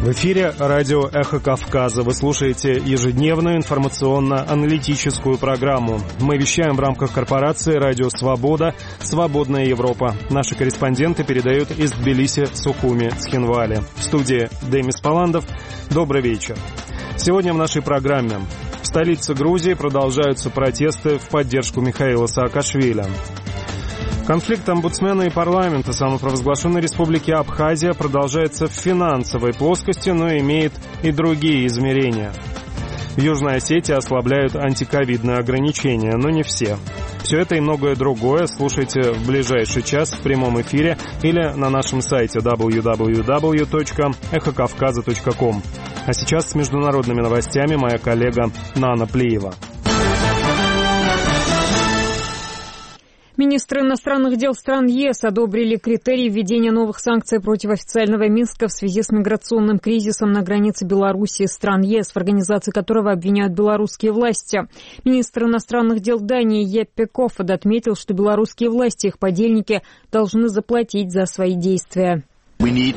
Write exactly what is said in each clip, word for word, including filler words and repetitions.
В эфире радио «Эхо Кавказа». Вы слушаете ежедневную информационно-аналитическую программу. Мы вещаем в рамках корпорации «Радио Свобода. Свободная Европа». Наши корреспонденты передают из Тбилиси, Сухуми, Цхинвали. В студии Демис Паландов. Добрый вечер. Сегодня в нашей программе. В столице Грузии продолжаются протесты в поддержку Михаила Саакашвили. Конфликт омбудсмена и парламента самопровозглашенной республики Абхазия продолжается в финансовой плоскости, но имеет и другие измерения. В Южной Осетии ослабляют антиковидные ограничения, но не все. Все это и многое другое слушайте в ближайший час в прямом эфире или на нашем сайте дабл ю дабл ю дабл ю точка эхо кавказа точка ком. А сейчас с международными новостями моя коллега Нана Плиева. Министры иностранных дел стран ЕС одобрили критерии введения новых санкций против официального Минска в связи с миграционным кризисом на границе Беларуси и стран ЕС, в организации которого обвиняют белорусские власти. Министр иностранных дел Дании Еппе Кофод отметил, что белорусские власти и их подельники должны заплатить за свои действия. Мы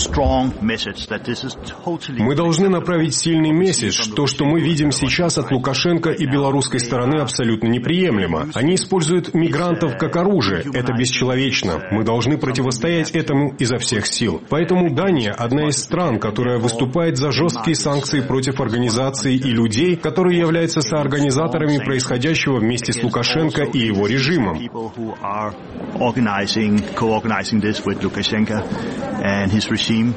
должны направить сильный месседж. То, что мы видим сейчас от Лукашенко и белорусской стороны, абсолютно неприемлемо. Они используют мигрантов как оружие. Это бесчеловечно. Мы должны противостоять этому изо всех сил. Поэтому Дания – одна из стран, которая выступает за жесткие санкции против организаций и людей, которые являются соорганизаторами происходящего вместе с Лукашенко и его режимом. And his regime.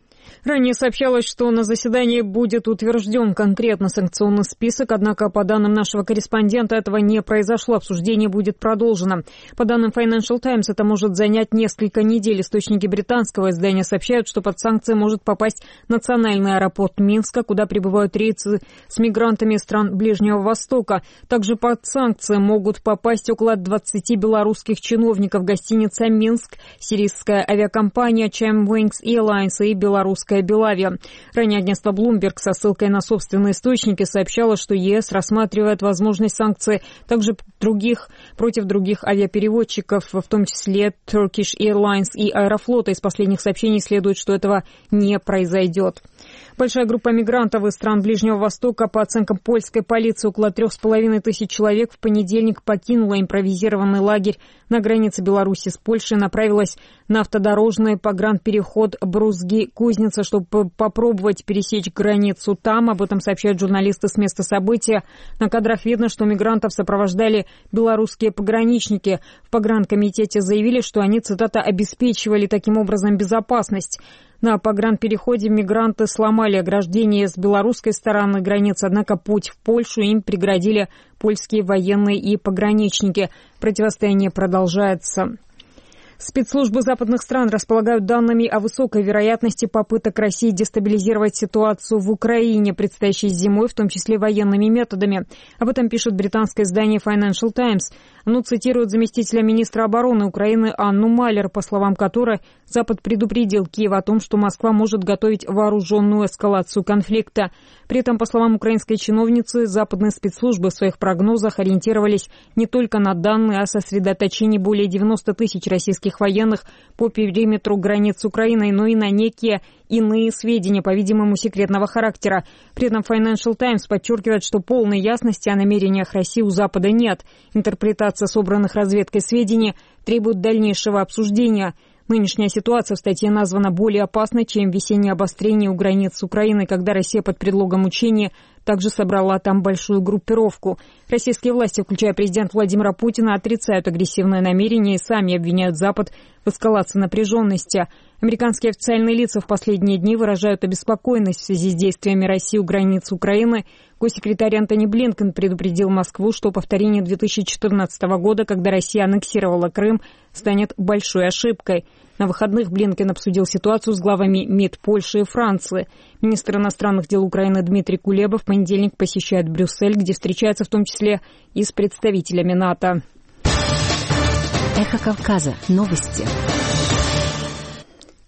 Ранее сообщалось, что на заседании будет утвержден конкретно санкционный список, однако, по данным нашего корреспондента, этого не произошло. Обсуждение будет продолжено. По данным Financial Times, это может занять несколько недель. Источники британского издания сообщают, что под санкции может попасть национальный аэропорт Минска, куда прибывают рейсы с мигрантами из стран Ближнего Востока. Также под санкции могут попасть около двадцати белорусских чиновников, гостиница «Минск», сирийская авиакомпания Chimwings Airlines и белорусская Белавия. Ранее агентство Bloomberg со ссылкой на собственные источники сообщало, что ЕС рассматривает возможность санкций также других, против других авиаперевозчиков, в том числе Turkish Airlines и Аэрофлота. Из последних сообщений следует, что этого не произойдет. Большая группа мигрантов из стран Ближнего Востока, по оценкам польской полиции, около трех с половиной тысяч человек в понедельник покинула импровизированный лагерь на границе Беларуси с Польшей и направилась на автодорожный погранпереход Брузги-Кузница, чтобы попробовать пересечь границу там. Об этом сообщают журналисты с места события. На кадрах видно, что мигрантов сопровождали белорусские пограничники. В погранкомитете заявили, что они, цитата, обеспечивали таким образом безопасность. На погранпереходе мигранты сломали ограждение с белорусской стороны границы, однако путь в Польшу им преградили польские военные и пограничники. Противостояние продолжается. Спецслужбы западных стран располагают данными о высокой вероятности попыток России дестабилизировать ситуацию в Украине предстоящей зимой, в том числе военными методами. Об этом пишет британское издание Financial Times. Оно цитирует заместителя министра обороны Украины Анну Малер, по словам которой Запад предупредил Киев о том, что Москва может готовить вооруженную эскалацию конфликта. При этом, по словам украинской чиновницы, западные спецслужбы в своих прогнозах ориентировались не только на данные о сосредоточении более девяноста тысяч российских военных по периметру границ с Украиной, но и на некие иные сведения, по-видимому, секретного характера. При этом Financial Times подчеркивает, что полной ясности о намерениях России у Запада нет. Интерпретация собранных разведкой сведений требует дальнейшего обсуждения. Нынешняя ситуация в статье названа более опасной, чем весеннее обострение у границ с Украиной, когда Россия под предлогом учения также собрала там большую группировку. Российские власти, включая президента Владимира Путина, отрицают агрессивные намерения и сами обвиняют Запад в эскалации напряженности. Американские официальные лица в последние дни выражают обеспокоенность в связи с действиями России у границ Украины. Госсекретарь Антони Блинкен предупредил Москву, что повторение две тысячи четырнадцатого года, когда Россия аннексировала Крым, станет большой ошибкой. На выходных Блинкен обсудил ситуацию с главами МИД Польши и Франции. Министр иностранных дел Украины Дмитрий Кулеба в понедельник посещает Брюссель, где встречается в том числе и с представителями НАТО. Эхо Кавказа. Новости.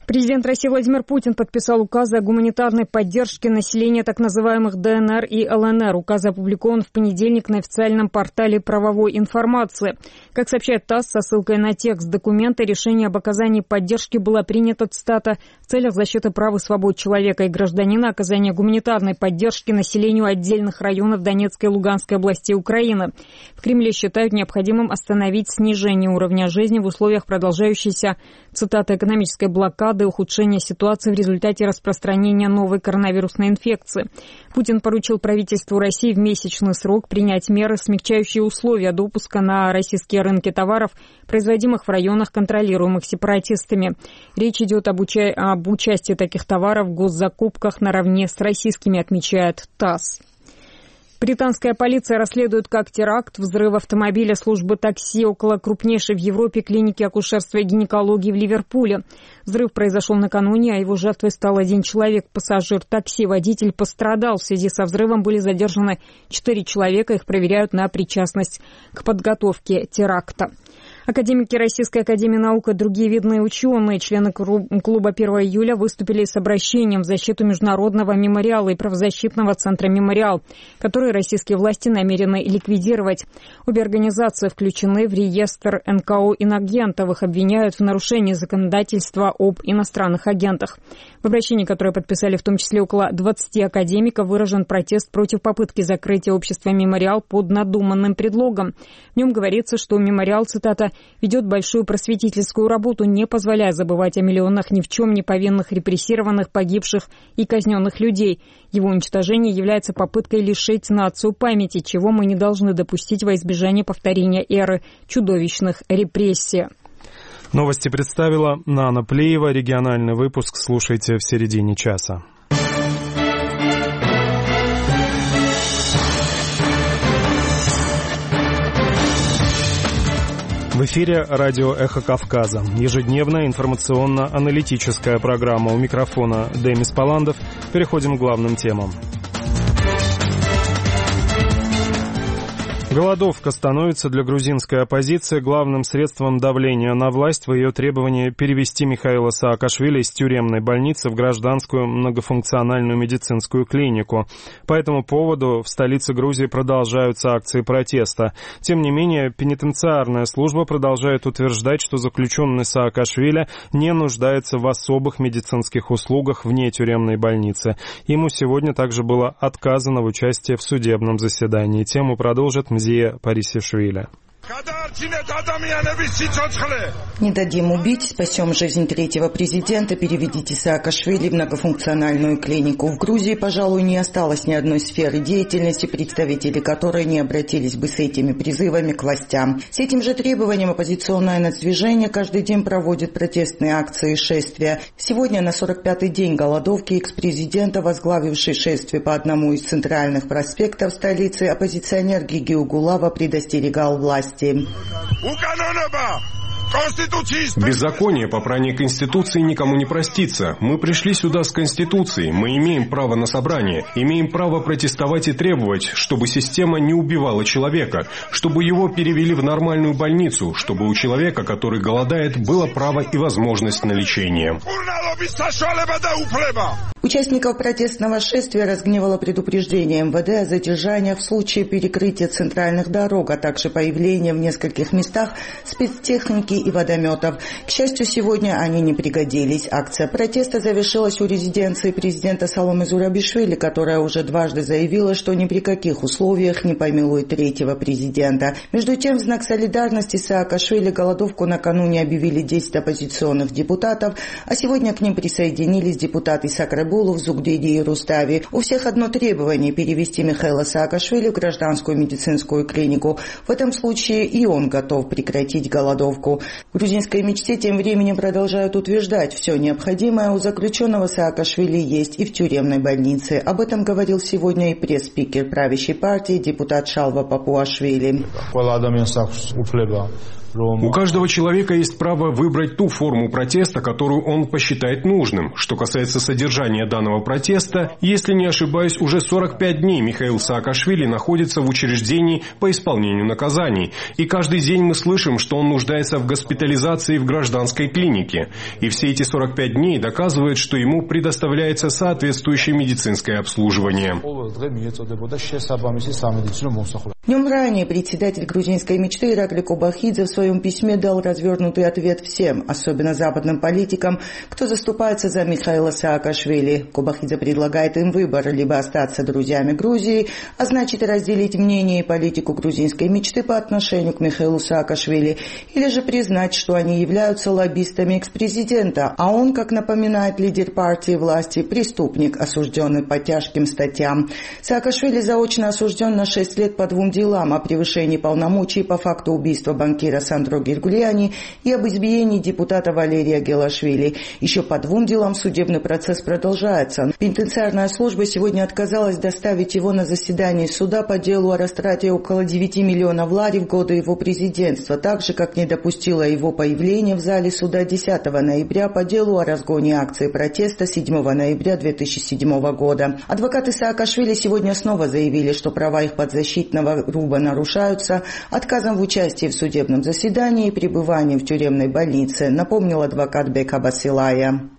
Президент России Владимир Путин подписал указы о гуманитарной поддержке населения так называемых ДНР и ЛНР. Указ опубликован в понедельник на официальном портале правовой информации. Как сообщает ТАСС со ссылкой на текст документа, решение об оказании поддержки было принято, цитата, в целях защиты прав и свобод человека и гражданина, оказания гуманитарной поддержки населению отдельных районов Донецкой и Луганской областей Украины. В Кремле считают необходимым остановить снижение уровня жизни в условиях продолжающейся, цитата, экономической блокады, ухудшения ситуации в результате распространения новой коронавирусной инфекции. Путин поручил правительству России в месячный срок принять меры, смягчающие условия допуска на российские рынки товаров, производимых в районах, контролируемых сепаратистами. Речь идет об, уча... об участии таких товаров в госзакупках наравне с российскими, отмечает ТАСС. Британская полиция расследует как теракт взрыв автомобиля службы такси около крупнейшей в Европе клиники акушерства и гинекологии в Ливерпуле. Взрыв произошел накануне, а его жертвой стал один человек. Пассажир такси, водитель пострадал. В связи со взрывом были задержаны четыре человека. Их проверяют на причастность к подготовке теракта. Академики Российской академии наук и другие видные ученые, члены клуба первого июля, выступили с обращением в защиту Международного мемориала и правозащитного центра «Мемориал», которые российские власти намерены ликвидировать. Обе организации включены в реестр эн ка о инагентов. Их обвиняют в нарушении законодательства об иностранных агентах. В обращении, которое подписали в том числе около двадцати академиков, выражен протест против попытки закрытия общества «Мемориал» под надуманным предлогом. В нем говорится, что «Мемориал», цитата, ведет большую просветительскую работу, не позволяя забывать о миллионах ни в чем не повинных репрессированных, погибших и казненных людей. Его уничтожение является попыткой лишить нацию памяти, чего мы не должны допустить во избежание повторения эры чудовищных репрессий. Новости представила Нана Плеева. Региональный выпуск слушайте в середине часа. В эфире радио «Эхо Кавказа». Ежедневная информационно-аналитическая программа. У микрофона Демис Паландов. Переходим к главным темам. Голодовка становится для грузинской оппозиции главным средством давления на власть в ее требовании перевести Михаила Саакашвили из тюремной больницы в гражданскую многофункциональную медицинскую клинику. По этому поводу в столице Грузии продолжаются акции протеста. Тем не менее, пенитенциарная служба продолжает утверждать, что заключенный Саакашвили не нуждается в особых медицинских услугах вне тюремной больницы. Ему сегодня также было отказано в участии в судебном заседании. Тему продолжит Мзия Парисишвили. Не дадим убить, спасем жизнь третьего президента, переведите Саакашвили в многофункциональную клинику. В Грузии, пожалуй, не осталось ни одной сферы деятельности, представители которой не обратились бы с этими призывами к властям. С этим же требованием оппозиционное нацдвижение каждый день проводит протестные акции и шествия. Сегодня на сорок пятый день голодовки экс-президента, возглавивший шествие по одному из центральных проспектов столицы, оппозиционер Гиги Угулава предостерегал власть. Беззаконие, попрание Конституции никому не простится. Мы пришли сюда с Конституцией, мы имеем право на собрание, имеем право протестовать и требовать, чтобы система не убивала человека, чтобы его перевели в нормальную больницу, чтобы у человека, который голодает, было право и возможность на лечение. Участников протестного шествия разгневало предупреждение эм вэ дэ о задержаниях в случае перекрытия центральных дорог, а также появления в нескольких местах спецтехники и водометов. К счастью, сегодня они не пригодились. Акция протеста завершилась у резиденции президента Саломе Зурабишвили, которая уже дважды заявила, что ни при каких условиях не помилует третьего президента. Между тем, в знак солидарности с Саакашвили голодовку накануне объявили десять оппозиционных депутатов, а сегодня к ним присоединились депутаты Сакрабулов, Зугдиди и Рустави. У всех одно требование – перевести Михаила Саакашвили в гражданскую медицинскую клинику. В этом случае и он готов прекратить голодовку. В грузинской мечте тем временем продолжают утверждать, все необходимое у заключенного Саакашвили есть и в тюремной больнице. Об этом говорил сегодня и пресс-спикер правящей партии, депутат Шалва Папуашвили. У каждого человека есть право выбрать ту форму протеста, которую он посчитает нужным. Что касается содержания данного протеста, если не ошибаюсь, уже сорок пять дней Михаил Саакашвили находится в учреждении по исполнению наказаний. И каждый день мы слышим, что он нуждается в госпитализации в гражданской клинике. И все эти сорок пять дней доказывают, что ему предоставляется соответствующее медицинское обслуживание. Днем ранее председатель грузинской мечты Иракли Кобахидзе в своем письме дал развернутый ответ всем, особенно западным политикам, кто заступается за Михаила Саакашвили. Кобахидзе предлагает им выбор: либо остаться друзьями Грузии, а значит и разделить мнение и политику грузинской мечты по отношению к Михаилу Саакашвили, или же признать, что они являются лоббистами экс-президента, а он, как напоминает лидер партии власти, преступник, осужденный по тяжким статьям. Саакашвили заочно осужден на шесть лет по двум делам о превышении полномочий по факту убийства банкира Сандро Гиргулиани и об избиении депутата Валерия Гелашвили. Еще по двум делам судебный процесс продолжается. Пенитенциарная служба сегодня отказалась доставить его на заседание суда по делу о растрате около девяти миллионов лари в годы его президентства, так же, как не допустила его появление в зале суда десятого ноября по делу о разгоне акции протеста седьмого ноября две тысячи седьмого года. Адвокаты Саакашвили сегодня снова заявили, что права их подзащитного грубо нарушаются отказом в участии в судебном заседании и пребыванием в тюремной больнице, напомнил адвокат Бека Басилая.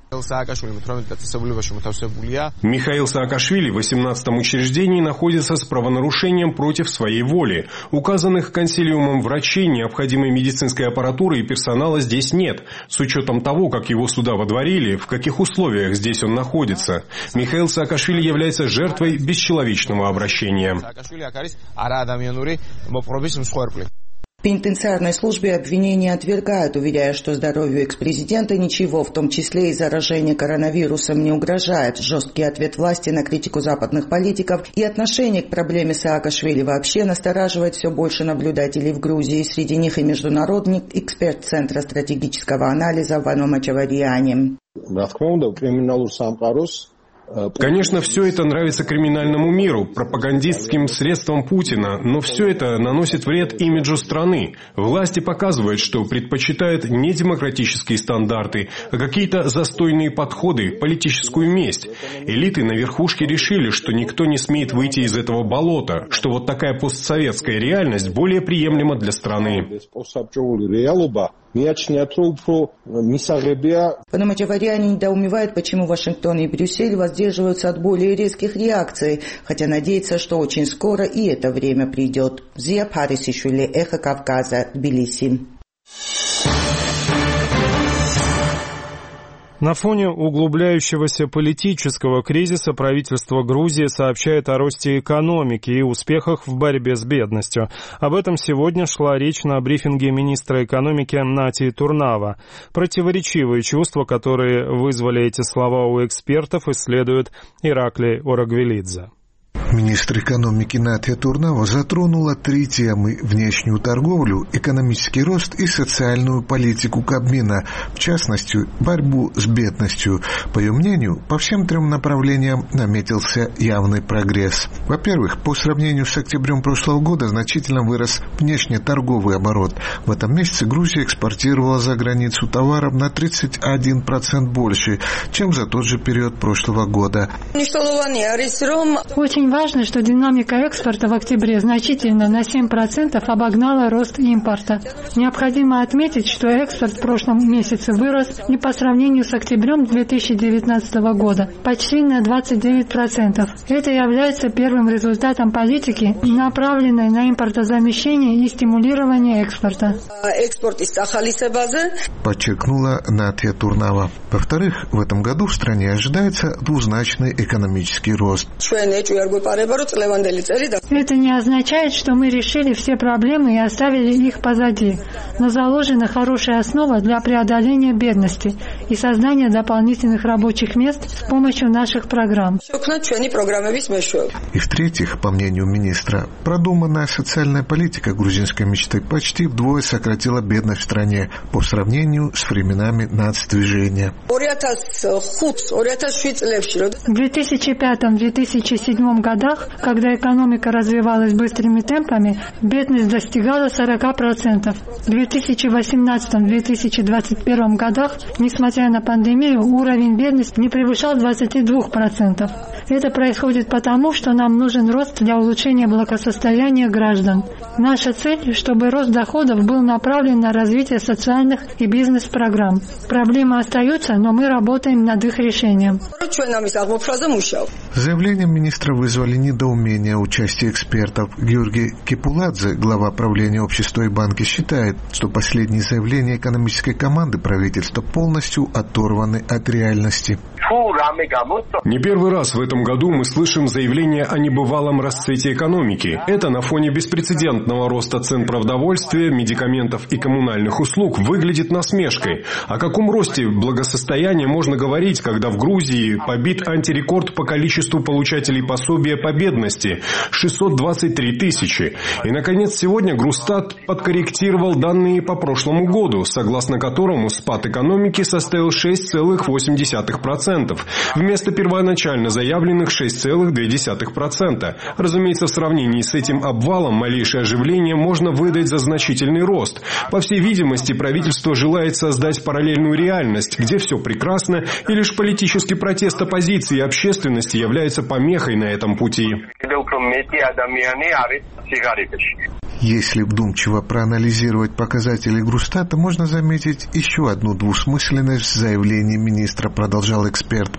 Михаил Саакашвили в восемнадцатом учреждении находится с правонарушением против своей воли. Указанных консилиумом врачей, необходимой медицинской аппаратуры и персонала здесь нет, с учетом того, как его сюда водворили, в каких условиях здесь он находится. Михаил Саакашвили является жертвой бесчеловечного обращения. В пенитенциарной службе обвинения отвергают, уверяя, что здоровью экс-президента ничего, в том числе и заражение коронавирусом, не угрожает. Жесткий ответ власти на критику западных политиков и отношение к проблеме Саакашвили вообще настораживает все больше наблюдателей в Грузии. Среди них и международный эксперт Центра стратегического анализа Вано Мачавариани. Конечно, все это нравится криминальному миру, пропагандистским средствам Путина, но все это наносит вред имиджу страны. Власти показывают, что предпочитают не демократические стандарты, а какие-то застойные подходы, политическую месть. Элиты на верхушке решили, что никто не смеет выйти из этого болота, что вот такая постсоветская реальность более приемлема для страны. Пономачавариани недоумевает, почему Вашингтон и Брюссель воздерживаются от более резких реакций, хотя надеется, что очень скоро и это время придет. Зия Парисишвили, Эхо Кавказа, Тбилиси. На фоне углубляющегося политического кризиса правительство Грузии сообщает о росте экономики и успехах в борьбе с бедностью. Об этом сегодня шла речь на брифинге министра экономики Натии Турнава. Противоречивые чувства, которые вызвали эти слова у экспертов, исследует Иракли Орагвелидзе. Министр экономики Натия Турнава затронула три темы: внешнюю торговлю, экономический рост и социальную политику Кабмина, в частности, борьбу с бедностью. По ее мнению, по всем трем направлениям наметился явный прогресс. Во-первых, по сравнению с октябрем прошлого года значительно вырос внешнеторговый оборот. В этом месяце Грузия экспортировала за границу товаров на тридцать один процент больше, чем за тот же период прошлого года. Очень важно, что динамика экспорта в октябре значительно на семь процентов обогнала рост импорта. Необходимо отметить, что экспорт в прошлом месяце вырос и по сравнению с октябрем две тысячи девятнадцатого года почти на двадцать девять процентов. Это является первым результатом политики, направленной на импортозамещение и стимулирование экспорта. Подчеркнула Натия Турнава. Во-вторых, в этом году в стране ожидается двузначный экономический рост. Это не означает, что мы решили все проблемы и оставили их позади, но заложена хорошая основа для преодоления бедности и создания дополнительных рабочих мест с помощью наших программ. И в-третьих, по мнению министра, продуманная социальная политика грузинской мечты почти вдвое сократила бедность в стране по сравнению с временами нацдвижения. В две тысячи пятом — две тысячи седьмом годах, когда экономика развивалась быстрыми темпами, бедность достигала сорок процентов. В две тысячи восемнадцатом — две тысячи двадцать первом годах, несмотря на пандемию, уровень бедности не превышал двадцати двух процентов. Это происходит потому, что нам нужен рост для улучшения благосостояния граждан. Наша цель, чтобы рост доходов был направлен на развитие социальных и бизнес-программ. Проблемы остаются, но мы работаем над их решением. Заявлением министра вызвали недоумение участия экспертов. Георгий Кепуладзе, глава правления общества и банки, считает, что последние заявления экономической команды правительства полностью оторваны от реальности. Не первый раз в этом году мы слышим заявления о небывалом расцвете экономики. Это на фоне беспрецедентного роста цен продовольствия, медикаментов и коммунальных услуг выглядит насмешкой. О каком росте благосостояния можно говорить, когда в Грузии побит антирекорд по количеству получателей пособия по бедности – шестьсот двадцать три тысячи. И, наконец, сегодня Грустат подкорректировал данные по прошлому году, согласно которому спад экономики составил шесть целых восемь десятых процента. Вместо первоначально заявленных шесть целых две десятых процента. Разумеется, в сравнении с этим обвалом малейшее оживление можно выдать за значительный рост. По всей видимости, правительство желает создать параллельную реальность, где все прекрасно, и лишь политический протест оппозиции и общественности является помехой на этом пути. Если вдумчиво проанализировать показатели Грустата, можно заметить еще одну двусмысленность в заявлении министра, продолжал эксперт.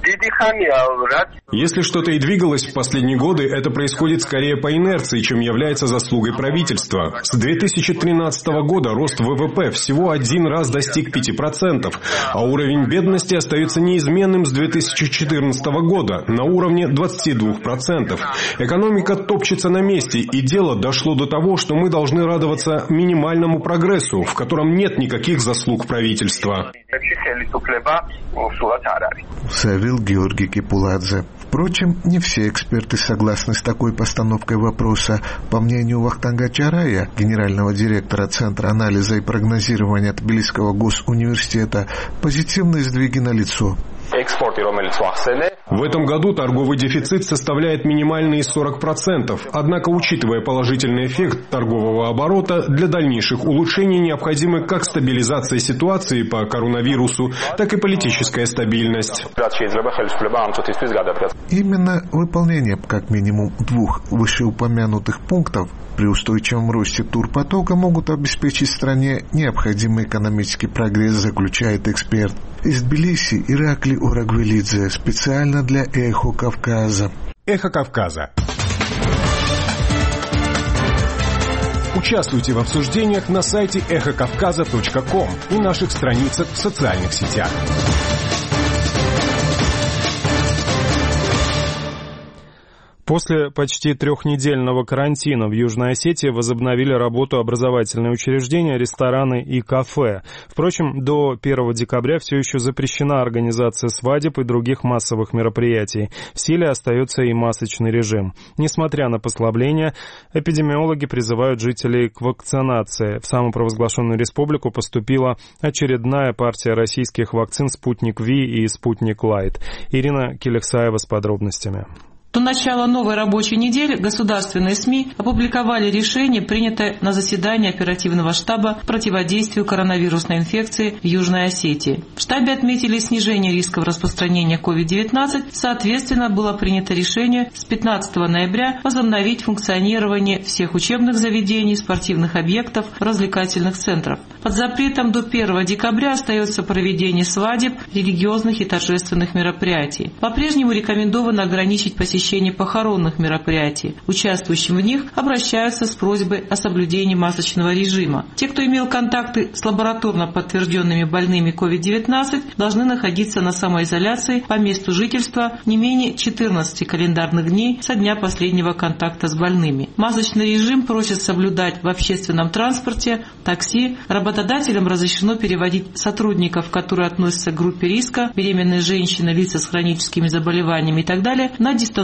Если что-то и двигалось в последние годы, это происходит скорее по инерции, чем является заслугой правительства. С две тысячи тринадцатого года рост ВВП всего один раз достиг пяти процентов, а уровень бедности остается неизменным с две тысячи четырнадцатого года на уровне двадцати двух процентов. Экономика топчется на месте, и дело дошло до того, что мы должны радоваться минимальному прогрессу, в котором нет никаких заслуг правительства. Заявил Георгий Кепуладзе. Впрочем, не все эксперты согласны с такой постановкой вопроса. По мнению Вахтанга Чарая, генерального директора Центра анализа и прогнозирования Тбилисского госуниверситета, позитивные сдвиги налицо. В этом году торговый дефицит составляет минимальные сорок процентов. Однако, учитывая положительный эффект торгового оборота, для дальнейших улучшений необходимы как стабилизация ситуации по коронавирусу, так и политическая стабильность. Именно выполнение как минимум двух вышеупомянутых пунктов при устойчивом росте турпотока могут обеспечить стране необходимый экономический прогресс, заключает эксперт. Из Тбилиси Иракли Урагвелидзе специально для «Эхо Кавказа». «Эхо Кавказа». Участвуйте в обсуждениях на сайте эхо кавказа точка ком и наших страницах в социальных сетях. После почти трехнедельного карантина в Южной Осетии возобновили работу образовательные учреждения, рестораны и кафе. Впрочем, до первого декабря все еще запрещена организация свадеб и других массовых мероприятий. В силе остается и масочный режим. Несмотря на послабления, эпидемиологи призывают жителей к вакцинации. В самопровозглашенную республику поступила очередная партия российских вакцин «Спутник Ви» и «Спутник Лайт». Ирина Келехсаева с подробностями. До начала новой рабочей недели государственные СМИ опубликовали решение, принятое на заседании оперативного штаба по противодействию коронавирусной инфекции в Южной Осетии. В штабе отметили снижение рисков распространения ковид девятнадцать, соответственно, было принято решение с пятнадцатого ноября возобновить функционирование всех учебных заведений, спортивных объектов, развлекательных центров. Под запретом до первого декабря остается проведение свадеб, религиозных и торжественных мероприятий. По-прежнему рекомендовано ограничить посещение похоронных мероприятий. Участвующим в них обращаются с просьбой о соблюдении масочного режима. Те, кто имел контакты с лабораторно подтвержденными больными ковид девятнадцать, должны находиться на самоизоляции по месту жительства не менее четырнадцати календарных дней со дня последнего контакта с больными. Масочный режим просят соблюдать в общественном транспорте, такси. Работодателям разрешено переводить сотрудников, которые относятся к группе риска, беременные женщины, лица с хроническими заболеваниями и так далее, на дистанционную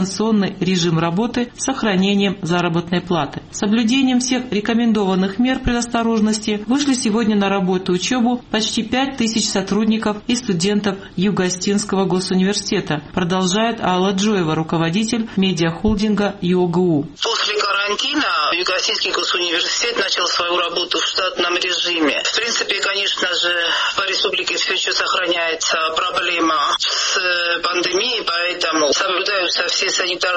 дистанционный режим работы с сохранением заработной платы. С соблюдением всех рекомендованных мер предосторожности вышли сегодня на работу и учебу почти пять тысяч сотрудников и студентов Юго-Остинского госуниверситета, продолжает Алла Джоева, руководитель медиахолдинга ЮОГУ. После карантина Юго-Остинский госуниверситет начал свою работу в штатном режиме. В принципе, конечно же, по республике все еще сохраняется проблема с пандемией, поэтому соблюдаются все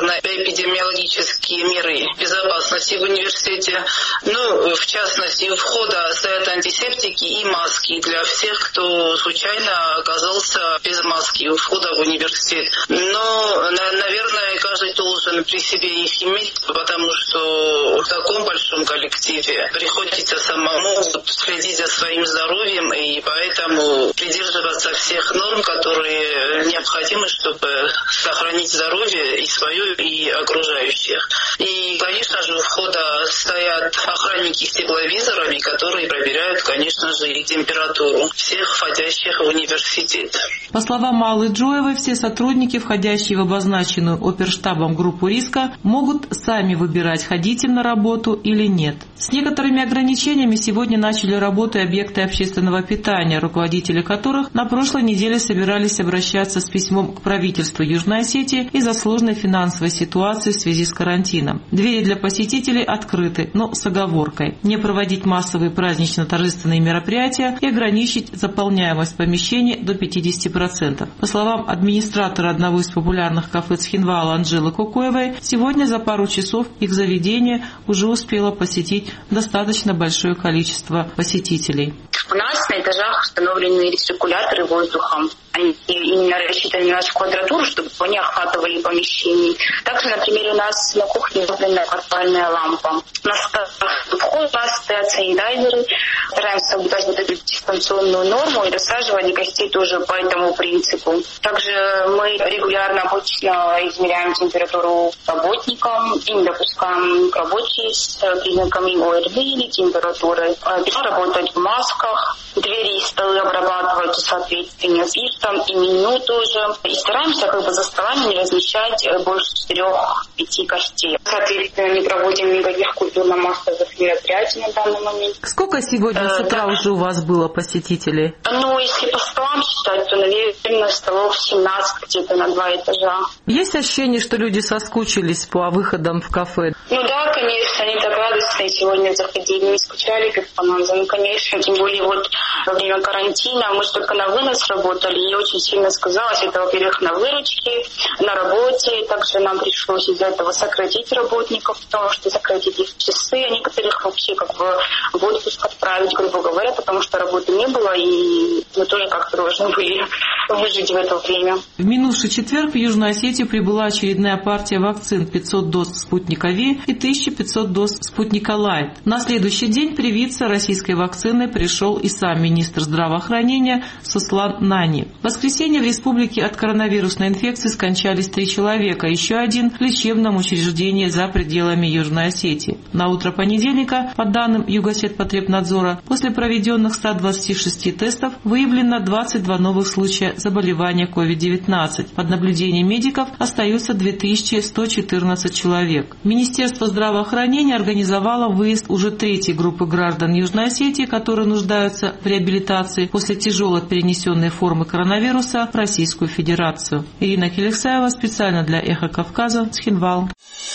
санитарно-эпидемиологические меры безопасности в университете. Ну, в частности, у входа стоят антисептики и маски для всех, кто случайно оказался без маски у входа в университет. Но, наверное, каждый должен при себе их иметь, потому что в таком большом коллективе приходится самому следить за своим здоровьем и поэтому придерживаться всех норм, которые необходимы, чтобы сохранить здоровье и свое, и окружающих. И, конечно же, у входа стоят охранники с тепловизорами, которые проверяют, конечно же, и температуру всех входящих в университет. По словам Аллы Джоевой, все сотрудники, входящие в обозначенную оперштабом группу риска, могут сами выбирать, ходить им на работу или нет. С некоторыми ограничениями сегодня начали работу объекты общественного питания, руководители которых на прошлой неделе собирались обращаться с письмом к правительству Южной Осетии из-за сложной финансовой ситуации в связи с карантином. Двери для посетителей открыты, но с оговоркой: не проводить массовые празднично-торжественные мероприятия и ограничить заполняемость помещений до пятьдесят процентов. По словам администратора одного из популярных кафе Цхинвала Анжелы Кукуевой, сегодня за пару часов их заведение уже успело посетить достаточно большое количество посетителей. У нас на этажах установлены рециркуляторы воздухом. Они именно рассчитаны на нашу квадратуру, чтобы они охватывали помещение. Также, например, у нас на кухне установлена квартальная лампа. На входе у нас стоят санитайзеры. Стараемся соблюдать вот эту дистанционную норму и рассаживать гостей тоже по этому принципу. Также мы регулярно обычно измеряем температуру работникам и не допускаем к работе с признаками ОРВИ или температуры. Работать в масках, двери и столы обрабатывать соответственно спиртом и меню тоже. И стараемся как бы за столами не размещать больше четырех-пяти гостей. Соответственно, не проводим никаких культурно-массовых мероприятий на данный момент. Сколько сегодня э, с утра да. уже у вас было посетителей? Ну, если по столам считать, то, наверное, столов семнадцать где-то на два этажа. Есть ощущение, что люди соскучились по выходам в кафе? Ну да, конечно, они так радостные сегодня заходили, не скучали, как по нам. Ну, конечно, тем более вот во время карантина мы же только на вынос работали, и очень сильно сказалось это, во-первых, на выручке, на работе. Также нам пришлось из-за этого сократить работников, потому что сократить их часы, а некоторых вообще как бы в отпуск отправить, грубо говоря, потому что работы не было, и мы тоже как-то должны были выжить в это время. В минувший четверг в Южную Осетию прибыла очередная партия вакцин: пятьсот доз «Спутника Ви» и тысяча пятьсот доз «Спутника Лайт». На следующий день привиться российской вакциной пришел и сам министр здравоохранения Сослан Нани. В воскресенье в республике от коронавирусной инфекции скончались три человека, еще один в лечебном учреждении за пределами Южной Осетии. На утро понедельника, по данным Югосетпотребнадзора, после проведенных ста двадцати шести тестов выявлено двадцать два новых случая заболевания ковид девятнадцать. Под наблюдением медиков остаются две тысячи сто четырнадцать человек. Министерство здравоохранения организовало выезд уже третьей группы граждан Южной Осетии, которые нуждаются в реабилитации после тяжело перенесенной формы коронавируса, в Российскую Федерацию. Ирина Келексаева специально для «Эхо Кавказа», Цхинвал.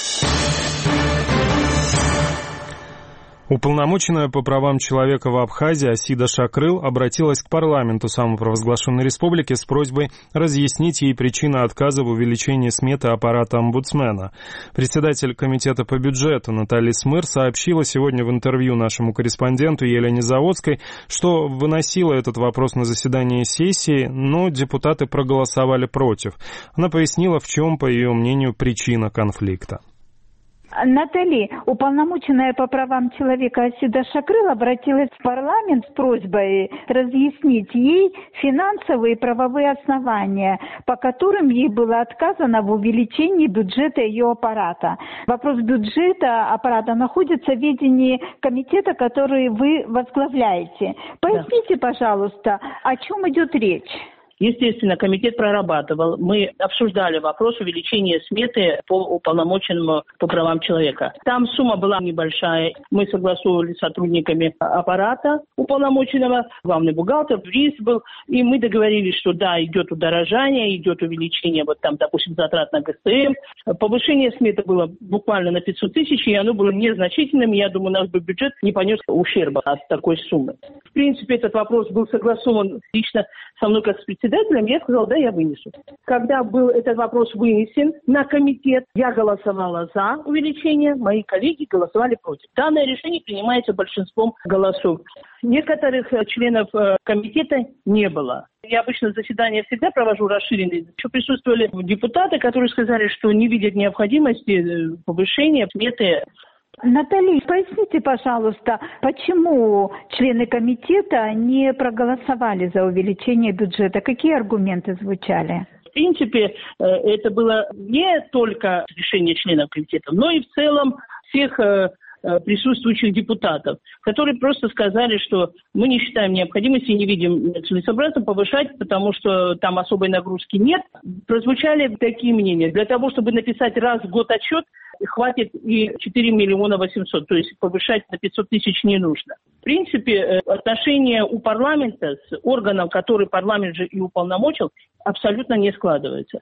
Уполномоченная по правам человека в Абхазии Асида Шакрыл обратилась к парламенту самопровозглашенной республики с просьбой разъяснить ей причины отказа в увеличении сметы аппарата омбудсмена. Председатель комитета по бюджету Наталья Смыр сообщила сегодня в интервью нашему корреспонденту Елене Заводской, что выносила этот вопрос на заседание сессии, но депутаты проголосовали против. Она пояснила, в чем, по ее мнению, причина конфликта. Натали, уполномоченная по правам человека Асида Шакрыл обратилась в парламент с просьбой разъяснить ей финансовые и правовые основания, по которым ей было отказано в увеличении бюджета ее аппарата. Вопрос бюджета аппарата находится в ведении комитета, который вы возглавляете. Поясните, пожалуйста, о чем идет речь? Естественно, комитет прорабатывал. Мы обсуждали вопрос увеличения сметы по уполномоченному по правам человека. Там сумма была небольшая. Мы согласовывали с сотрудниками аппарата уполномоченного, главный бухгалтер, юрист был. И мы договорились, что да, идет удорожание, идет увеличение, вот там, допустим, затрат на ГСМ. Повышение сметы было буквально на пятьсот тысяч, и оно было незначительным. Я думаю, наш бюджет не понес ущерба от такой суммы. В принципе, этот вопрос был согласован лично со мной как с председателем. Я сказала, да, я вынесу. Когда был этот вопрос вынесен на комитет, я голосовала за увеличение, мои коллеги голосовали против. Данное решение принимается большинством голосов. Некоторых членов комитета не было. Я обычно заседания всегда провожу расширенные. Еще присутствовали депутаты, которые сказали, что не видят необходимости повышения сметы. Наталья, поясните, пожалуйста, почему члены комитета не проголосовали за увеличение бюджета? Какие аргументы звучали? В принципе, это было не только решение членов комитета, но и в целом всех присутствующих депутатов, которые просто сказали, что мы не считаем необходимости и не видим целесообразно повышать, потому что там особой нагрузки нет. Прозвучали такие мнения. Для того, чтобы написать раз в год отчет, хватит и четыре миллиона восемьсот, то есть повышать на пятьсот тысяч не нужно. В принципе, отношения у парламента с органом, который парламент же и уполномочил, абсолютно не складываются.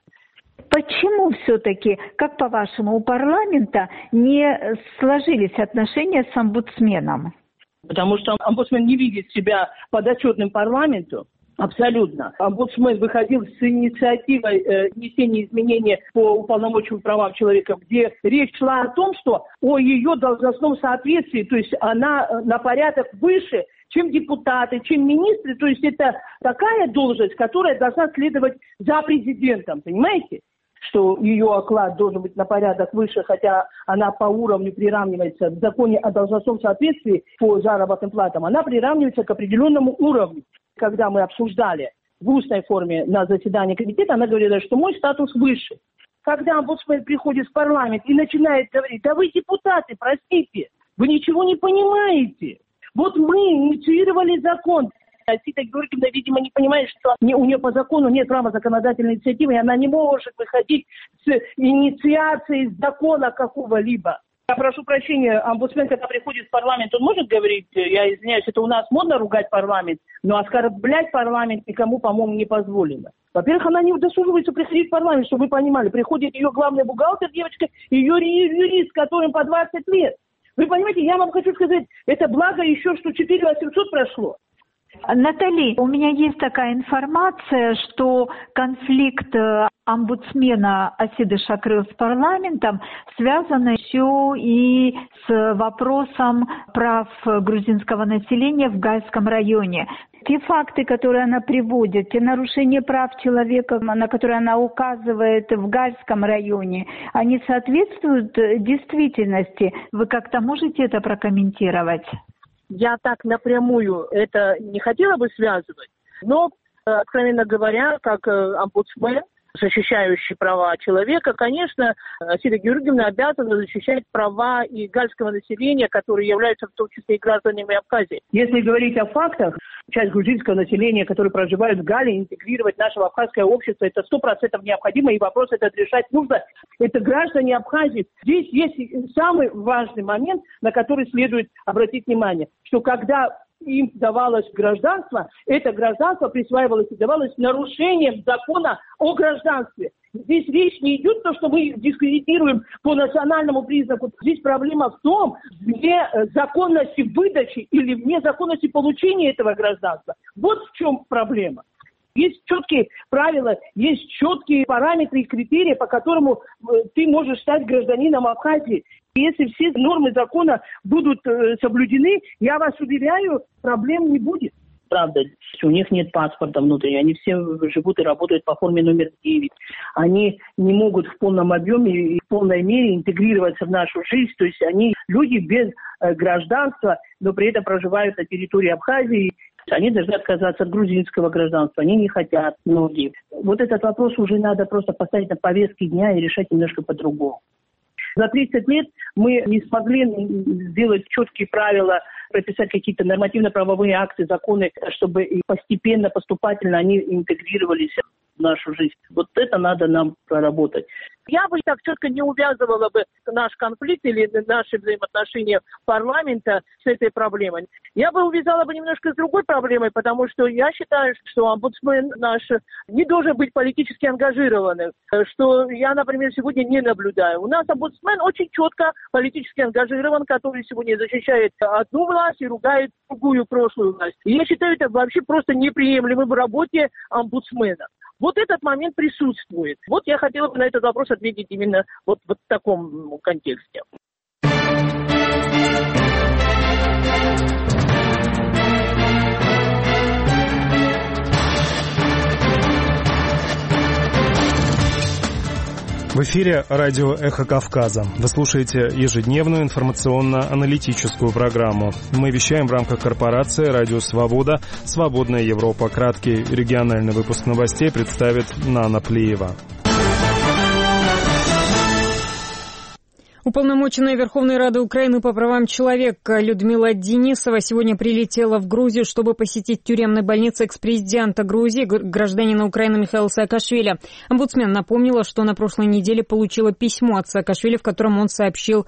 Почему все-таки, как по-вашему, у парламента не сложились отношения с омбудсменом? Потому что омбудсмен не видит себя подотчетным парламенту. Абсолютно. Омбудсмен выходил с инициативой э, внесения изменений по уполномоченным правам человека, где речь шла о том, что о ее должностном соответствии, то есть она на порядок выше, чем депутаты, чем министры, то есть это такая должность, которая должна следовать за президентом, понимаете? Что ее оклад должен быть на порядок выше, хотя она по уровню приравнивается в законе о должностном соответствии по заработным платам, она приравнивается к определенному уровню. Когда мы обсуждали в устной форме на заседании комитета, она говорила, что мой статус выше. Когда омбудсмен приходит в парламент и начинает говорить, да вы депутаты, простите, вы ничего не понимаете. Вот мы инициировали закон. Сита Георгиевна, видимо, не понимает, что у нее по закону нет права законодательной инициативы, и она не может выходить с инициацией закона какого-либо. Я прошу прощения, омбудсмен, когда приходит в парламент, он может говорить, я извиняюсь, это у нас модно ругать парламент, но оскорблять парламент никому, по-моему, не позволено. Во-первых, она не удосуживается приходить в парламент, чтобы вы понимали. Приходит ее главный бухгалтер, девочка, и ее юрист, которым по двадцать лет. Вы понимаете, я вам хочу сказать, это благо еще, что четыре тысячи восемьсот прошло. Наталья, у меня есть такая информация, что конфликт омбудсмена Асиды Шакрыл с парламентом связан еще и с вопросом прав грузинского населения в Гальском районе. Те факты, которые она приводит, те нарушения прав человека, на которые она указывает в Гальском районе, они соответствуют действительности? Вы как-то можете это прокомментировать? Я так напрямую это не хотела бы связывать, но, откровенно говоря, как омбудсмен, защищающий права человека, конечно, Сита Георгиевна обязана защищать права и гальского населения, которые являются в том числе и гражданами Абхазии. Если говорить о фактах, часть грузинского населения, которые проживают в Гале, интегрировать наше абхазское общество, это сто процентов необходимо, и вопрос этот решать нужно. Это граждане Абхазии. Здесь есть самый важный момент, на который следует обратить внимание, что когда им давалось гражданство, это гражданство присваивалось и давалось нарушением закона о гражданстве. Здесь речь не идет о том, что мы дискредитируем по национальному признаку. Здесь проблема в том, вне законности выдачи или вне законности получения этого гражданства. Вот в чем проблема. Есть четкие правила, есть четкие параметры и критерии, по которым ты можешь стать гражданином Абхазии. Если все нормы закона будут э, соблюдены, я вас уверяю, проблем не будет. Правда, у них нет паспорта внутреннего, они все живут и работают по форме номер девять. Они не могут в полном объеме и в полной мере интегрироваться в нашу жизнь. То есть они люди без э, гражданства, но при этом проживают на территории Абхазии. Они должны отказаться от грузинского гражданства, они не хотят, многие. Вот этот вопрос уже надо просто поставить на повестке дня и решать немножко по-другому. За тридцать лет мы не смогли сделать четкие правила, прописать какие-то нормативно-правовые акты, законы, чтобы постепенно, поступательно они интегрировались в нашу жизнь. Вот это надо нам проработать. Я бы так четко не увязывала бы наш конфликт или наши взаимоотношения парламента с этой проблемой. Я бы увязала бы немножко с другой проблемой, потому что я считаю, что омбудсмен наш не должен быть политически ангажированным, что я, например, сегодня не наблюдаю. У нас омбудсмен очень четко политически ангажирован, который сегодня защищает одну власть и ругает другую прошлую власть. И я считаю, это вообще просто неприемлемо в работе омбудсмена. Вот этот момент присутствует. Вот я хотела бы на этот вопрос ответить именно вот, вот в таком контексте. В эфире радио «Эхо Кавказа». Вы слушаете ежедневную информационно-аналитическую программу. Мы вещаем в рамках корпорации «Радио Свобода», «Свободная Европа». Краткий региональный выпуск новостей представит Нана Плиева. Уполномоченная Верховной Рады Украины по правам человека Людмила Денисова сегодня прилетела в Грузию, чтобы посетить тюремную больницу экс-президента Грузии, гражданина Украины Михаила Саакашвили. Омбудсмен напомнила, что на прошлой неделе получила письмо от Саакашвили, в котором он сообщил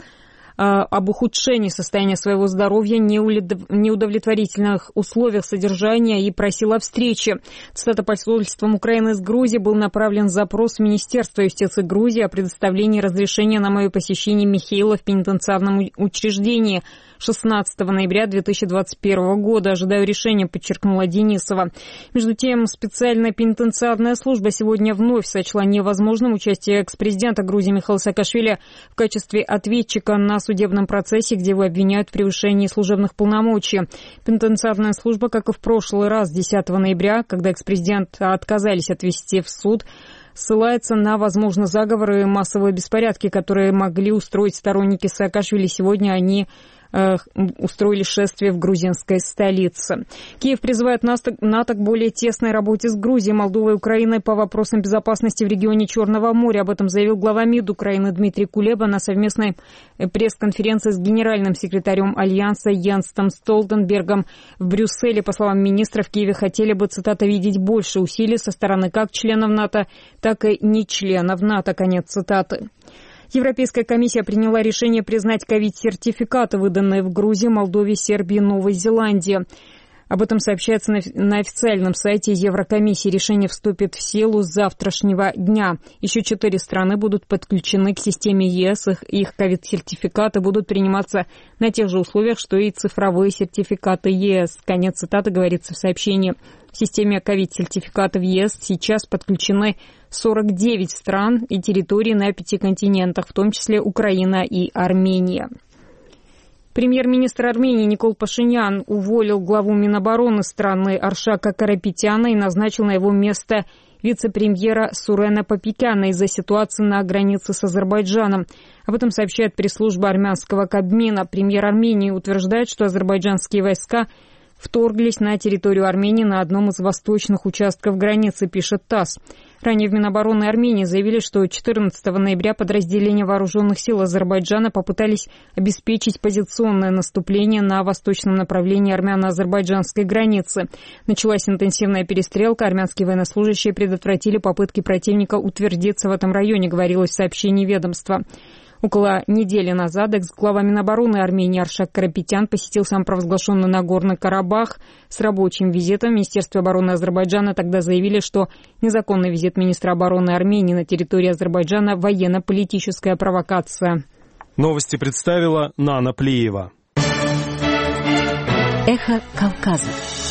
об ухудшении состояния своего здоровья, неудовлетворительных условиях содержания и просила встречи. Цитата: «Посольством Украины из Грузии был направлен запрос в Министерство юстиции Грузии о предоставлении разрешения на мое посещение Михаила в пенитенциарном учреждении шестнадцатого ноября две тысячи двадцать первого года. Ожидаю решения», подчеркнула Денисова. Между тем, специальная пенитенциарная служба сегодня вновь сочла невозможным участие экс-президента Грузии Михаила Саакашвили в качестве ответчика на судебном процессе, где его обвиняют в превышении служебных полномочий. Пенитенциарная служба, как и в прошлый раз, десятого ноября, когда экс-президента отказались отвезти в суд, ссылается на, возможно, заговоры и массовые беспорядки, которые могли устроить сторонники Саакашвили. Сегодня они устроили шествие в грузинской столице. Киев призывает НАТО к более тесной работе с Грузией, Молдовой и Украиной по вопросам безопасности в регионе Черного моря. Об этом заявил глава МИД Украины Дмитрий Кулеба на совместной пресс-конференции с генеральным секретарем Альянса Йенсом Столтенбергом в Брюсселе. По словам министра, в Киеве хотели бы, цитата, «видеть больше усилий со стороны как членов НАТО, так и не членов НАТО». Конец цитаты. Европейская комиссия приняла решение признать ковид-сертификаты, выданные в Грузии, Молдове, Сербии и Новой Зеландии. Об этом сообщается на официальном сайте Еврокомиссии. Решение вступит в силу с завтрашнего дня. Еще четыре страны будут подключены к системе ЕС. Их, их ковид-сертификаты будут приниматься на тех же условиях, что и цифровые сертификаты ЕС. Конец цитаты говорится в сообщении. В системе ковид-сертификатов ЕС сейчас подключены сорок девять стран и территорий на пяти континентах, в том числе Украина и Армения. Премьер-министр Армении Никол Пашинян уволил главу Минобороны страны Аршака Карапетяна и назначил на его место вице-премьера Сурена Папикяна из-за ситуации на границе с Азербайджаном. Об этом сообщает пресс-служба армянского Кабмина. Премьер Армении утверждает, что азербайджанские войска вторглись на территорию Армении на одном из восточных участков границы, пишет ТАСС. Ранее в Минобороны Армении заявили, что четырнадцатого ноября подразделения вооруженных сил Азербайджана попытались обеспечить позиционное наступление на восточном направлении армяно-азербайджанской границы. Началась интенсивная перестрелка, армянские военнослужащие предотвратили попытки противника утвердиться в этом районе, говорилось в сообщении ведомства. Около недели назад экс-глава Минобороны Армении Аршак Карапетян посетил самопровозглашенный Нагорный Карабах с рабочим визитом. В Министерстве обороны Азербайджана тогда заявили, что незаконный визит министра обороны Армении на территории Азербайджана – военно-политическая провокация. Новости представила Нана Плиева. Эхо Кавказа.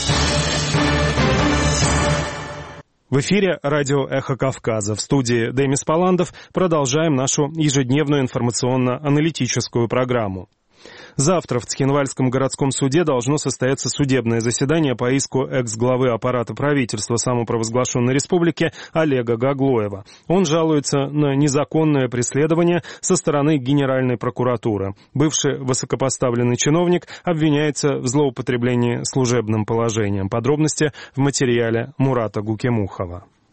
В эфире радио «Эхо Кавказа». В студии Демис Паландов. Продолжаем нашу ежедневную информационно-аналитическую программу. Завтра в Цхинвальском городском суде должно состояться судебное заседание по иску экс-главы аппарата правительства самопровозглашенной республики Олега Гаглоева. Он жалуется на незаконное преследование со стороны Генеральной прокуратуры. Бывший высокопоставленный чиновник обвиняется в злоупотреблении служебным положением. Подробности в материале Мурата Гукемухова.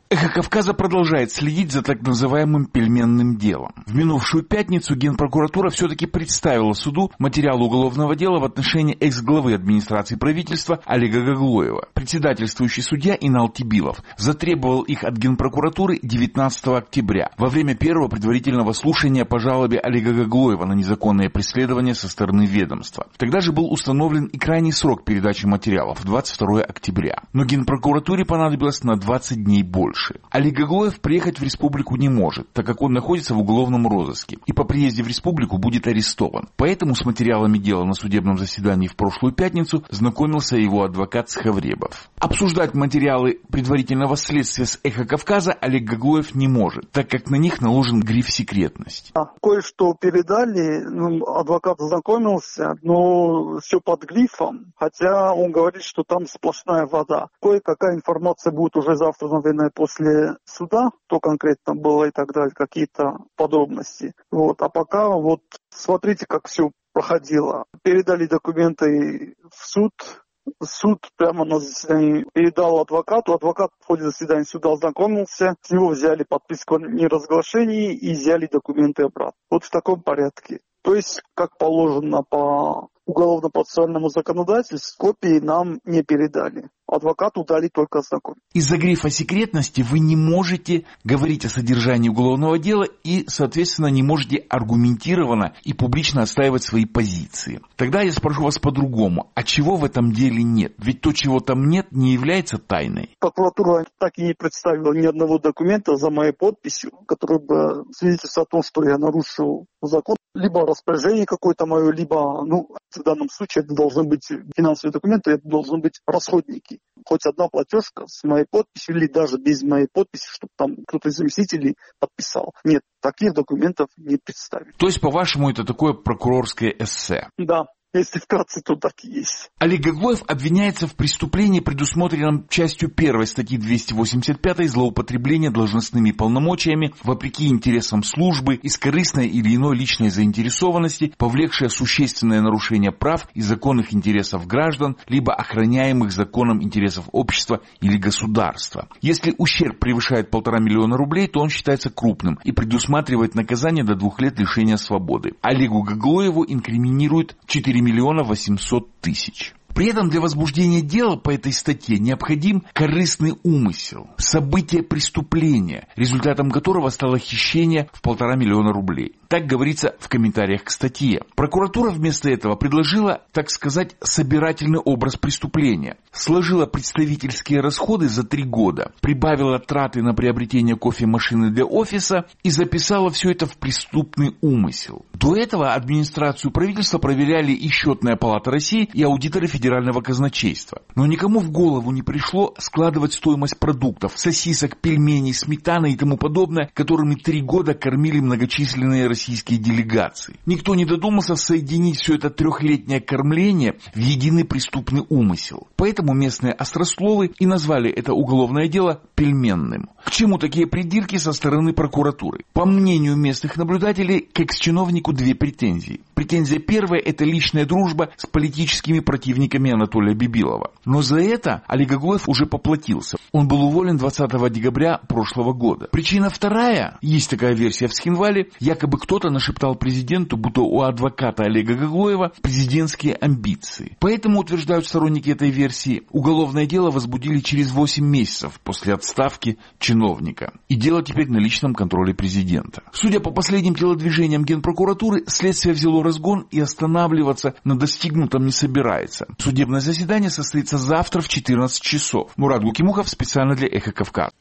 «Эхо Кавказа» продолжает следить за так называемым пельменным делом. В минувшую пятницу Генпрокуратура все-таки представила суду материалы уголовного дела в отношении экс-главы администрации правительства Олега Гаглоева. Председательствующий судья Инал Тибилов затребовал их от Генпрокуратуры девятнадцатого октября во время первого предварительного слушания по жалобе Олега Гаглоева на незаконное преследование со стороны ведомства. Тогда же был установлен и крайний срок передачи материалов – двадцать второго октября. Но Генпрокуратуре понадобилось на двадцать дней больше. Олег Гаглоев приехать в республику не может, так как он находится в уголовном розыске и по приезде в республику будет арестован. Поэтому с материалами дела на судебном заседании в прошлую пятницу знакомился его адвокат Схавребов. Обсуждать материалы предварительного следствия с «Эхо Кавказа» Олег Гаглоев не может, так как на них наложен гриф «секретность». А, кое-что передали, ну, адвокат знакомился, но все под грифом, хотя он говорит, что там сплошная вода. Кое-какая информация будет уже завтра, наверное, после суда, то конкретно было и так далее, какие-то подробности. Вот. А пока вот смотрите, как все проходило. Передали документы в суд. Суд прямо на заседании передал адвокату. Адвокат в ходе заседания суда ознакомился. С него взяли подписку о неразглашении и взяли документы обратно. Вот в таком порядке. То есть, как положено по уголовно-процессуальному законодательству, копии нам не передали. Адвокату дали только ознакомиться. Из-за грифа секретности вы не можете говорить о содержании уголовного дела и, соответственно, не можете аргументированно и публично отстаивать свои позиции. Тогда я спрошу вас по-другому. А чего в этом деле нет? Ведь то, чего там нет, не является тайной. Прокуратура так и не представила ни одного документа за моей подписью, который бы свидетельствовал о том, что я нарушил закон. Либо распоряжение какое-то мое, либо, ну, в данном случае это должны быть финансовые документы, это должны быть расходники. Хоть одна платежка с моей подписью или даже без моей подписи, чтобы там кто-то из заместителей подписал. Нет, таких документов не представили. То есть, по-вашему, это такое прокурорское эссе? Да. Если вкратце, то так и есть. Олег Гаглоев обвиняется в преступлении, предусмотренном частью первой статьи двести восемьдесят пять злоупотребление должностными полномочиями вопреки интересам службы из корыстной или иной личной заинтересованности, повлекшее существенное нарушение прав и законных интересов граждан, либо охраняемых законом интересов общества или государства. Если ущерб превышает полтора миллиона рублей, то он считается крупным и предусматривает наказание до двух лет лишения свободы. Олегу Гаглоеву инкриминируют четыре миллиона восемьсот тысяч. При этом для возбуждения дела по этой статье необходим корыстный умысел, событие преступления, результатом которого стало хищение в полтора миллиона рублей. Так говорится в комментариях к статье. Прокуратура вместо этого предложила, так сказать, собирательный образ преступления. Сложила представительские расходы за три года, прибавила траты на приобретение кофемашины для офиса и записала все это в преступный умысел. До этого администрацию правительства проверяли и Счетная палата России, и аудиторы Федерального казначейства. Но никому в голову не пришло складывать стоимость продуктов, сосисок, пельменей, сметаны и тому подобное, которыми три года кормили многочисленные российские делегации. Никто не додумался соединить все это трехлетнее кормление в единый преступный умысел. Поэтому местные острословы и назвали это уголовное дело пельменным. К чему такие придирки со стороны прокуратуры? По мнению местных наблюдателей, к экс-чиновнику две претензии. Претензия первая – это личная дружба с политическими противниками Анатолия Бибилова. Но за это Олег Гаглоев уже поплатился. Он был уволен двадцатого декабря прошлого года. Причина вторая, есть такая версия в Схинвале, якобы кто-то нашептал президенту, будто у адвоката Олега Гаглоева президентские амбиции. Поэтому, утверждают сторонники этой версии, уголовное дело возбудили через восемь месяцев после отставки чиновника. И дело теперь на личном контроле президента. Судя по последним телодвижениям Генпрокуратуры, следствие взяло разгон и останавливаться на достигнутом не собирается. Судебное заседание состоится завтра в четырнадцать часов. Мурат Гукимухов специально для «Эхо Кавказа».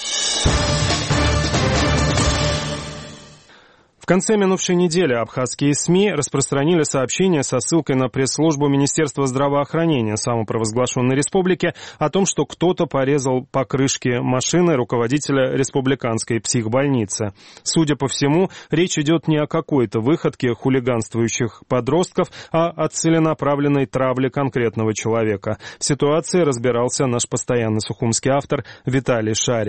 В конце минувшей недели абхазские СМИ распространили сообщение со ссылкой на пресс-службу Министерства здравоохранения самопровозглашенной республики о том, что кто-то порезал покрышки машины руководителя республиканской психбольницы. Судя по всему, речь идет не о какой-то выходке хулиганствующих подростков, а о целенаправленной травле конкретного человека. В ситуации разбирался наш постоянный сухумский автор Виталий Шария.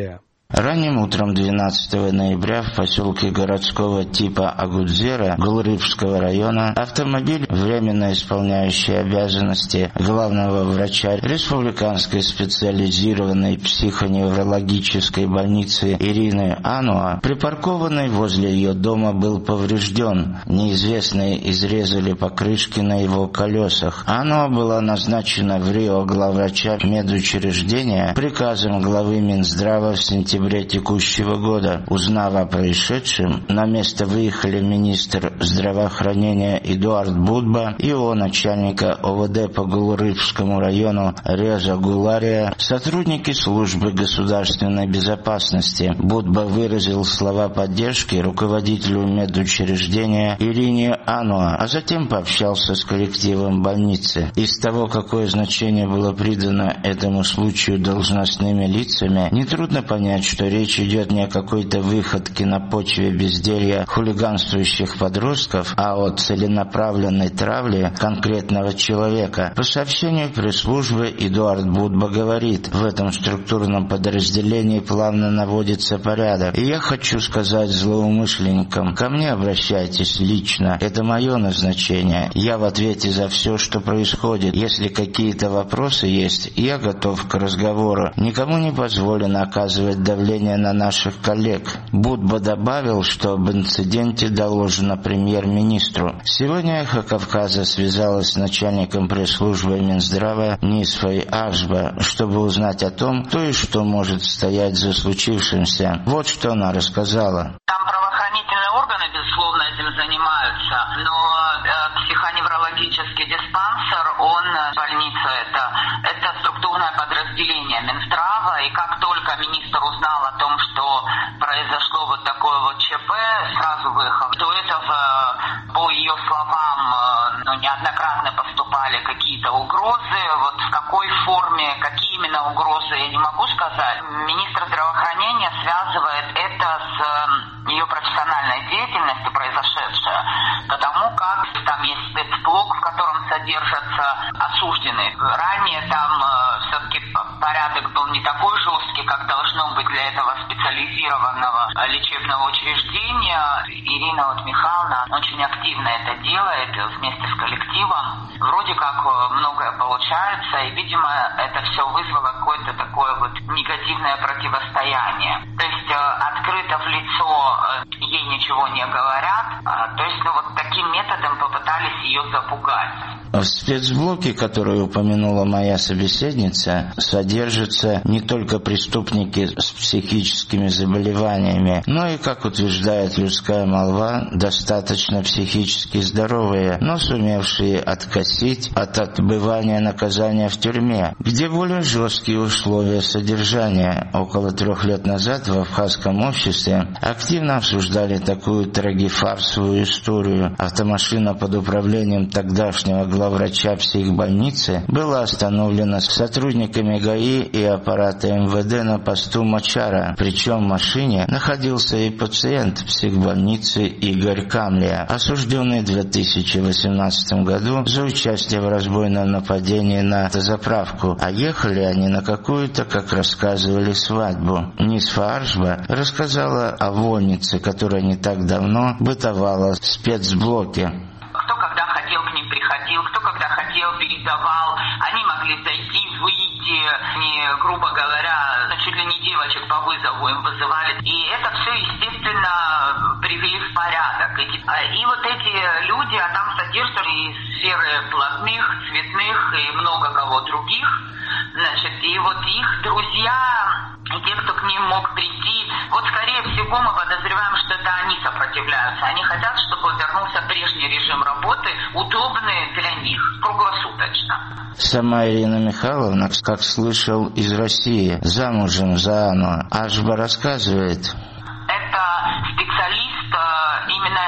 Ранним утром двенадцатого ноября в поселке городского типа Агудзера Гулрыбского района автомобиль, временно исполняющий обязанности главного врача Республиканской специализированной психоневрологической больницы Ирины Ануа, припаркованный возле ее дома, был поврежден. Неизвестные изрезали покрышки на его колесах. Ануа была назначена в Рио главврача медучреждения приказом главы Минздрава в сентябре текущего года. Узнав о происшедшем, на место выехали министр здравоохранения Эдуард Будба и его начальника ОВД по Гулрыбскому району Реза Гулария, сотрудники службы государственной безопасности. Будба выразил слова поддержки руководителю медучреждения Ирине Ануа, а затем пообщался с коллективом больницы. Из того, какое значение было придано этому случаю должностными лицами, нетрудно понять, что речь идет не о какой-то выходке на почве безделья хулиганствующих подростков, а о целенаправленной травле конкретного человека. По сообщению пресс-службы Эдуард Будба говорит: в этом структурном подразделении плавно наводится порядок. И я хочу сказать злоумышленникам: ко мне обращайтесь лично. Это мое назначение. Я в ответе за все, что происходит. Если какие-то вопросы есть, я готов к разговору. Никому не позволено оказывать давление на наших коллег. Будба добавил, что об инциденте доложено премьер-министру. Сегодня «Эхо Кавказа» связалась с начальником пресс-службы Минздрава Нисфой Ашба, чтобы узнать о том, кто и что может стоять за случившимся. Вот что она рассказала. Там правоохранительные органы, безусловно, этим занимаются, но э, психоневрологический диспансер, он, больница это, это структурное подразделение Минздрава, и как только министр узнал о том, что произошло вот такое вот ЧП, сразу выехал. До этого, по ее словам, ну, неоднократно поступали какие-то угрозы. Вот в какой форме, какие именно угрозы, я не могу сказать. Министр здравоохранения связывает это с ее профессиональной деятельностью, произошедшее, потому как там есть спецблок, в котором содержатся осужденные. Ранее там э, все-таки порядок был не такой жесткий, как должно быть для этого специализированного э, лечебного учреждения. Ирина вот Михайловна очень активно это делает вместе с коллективом. Вроде как э, многое получается, и, видимо, это все вызвало какое-то такое вот негативное противостояние. То есть э, открыто в лицо э, ей ничего не говорят, э, то есть ну, вот таким методом попытались ее запугать. В спецблоке, который упомянула моя собеседница, содержатся не только преступники с психическими заболеваниями, но и, как утверждает людская молва, достаточно психически здоровые, но сумевшие откосить от отбывания наказания в тюрьме, где более жесткие условия содержания. Около трех лет назад в абхазском обществе активно обсуждали такую трагифарсовую историю. Автомашина под управлением тогдашнего главврача психбольницы была остановлена сотрудниками ГАИ и аппарата эм вэ дэ на посту Мачара. Причем в машине находился и пациент психбольницы Игорь Камлия, осужденный в две тысячи восемнадцатом году за участие в разбойном нападении на автозаправку. А ехали они на какую-то, как рассказывали, свадьбу. Нисфа Ашба рассказала о вольнице, которая не так давно бытовала в спецблоке. Кто когда хотел к ним приходил, кто когда хотел передавал, они могли зайти, выйти, не, грубо говоря, чуть ли не девочек по вызову им вызывали. И это все, естественно, привели в порядок. И, и вот эти люди, а там содержатся из сферы блатных, цветных и много кого других, значит, и вот их друзья, и те, кто к ним мог прийти, вот скорее всего мы подозреваем, что это они сопротивляются. Они хотят, чтобы вернулся прежний режим работы, удобный для них, круглосуточно. Сама Ирина Михайловна, как слышал, из России, замужем за Анну. Ашба рассказывает. Это специалист именно области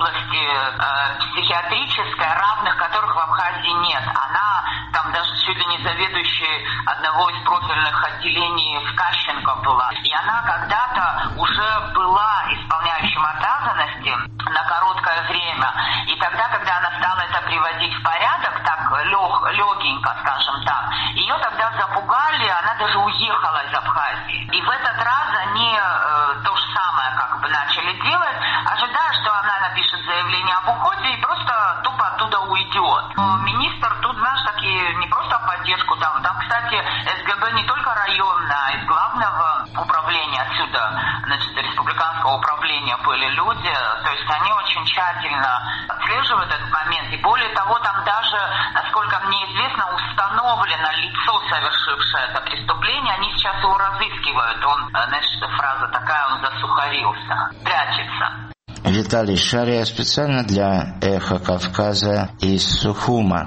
области э, психиатрической, равных которых в Абхазии нет. Она там даже чуть ли не заведующей одного из профильных отделений в Кащенко была. И она когда-то уже была исполняющим обязанности на короткое время. И тогда, когда она стала это приводить в порядок, так лег, легенько, скажем так, ее тогда запугали, она даже уехала из Абхазии. И в этот раз они э, то же самое как бы начали делать, ожидая, что она напишет заявление об уходе и просто тупо оттуда уйдет. Но министр тут, знаешь, такие не просто поддержку дал. Там, кстати, СГБ не только районное, а из главного управления отсюда, значит, республиканского управления были люди. То есть они очень тщательно отслеживают этот момент. И более того, там даже, насколько мне известно, установлено лицо, совершившее это преступление. Они сейчас его разыскивают. Он, значит, фраза такая, он засухарился, прячется. Виталий Шария специально для «Эхо Кавказа» из Сухума.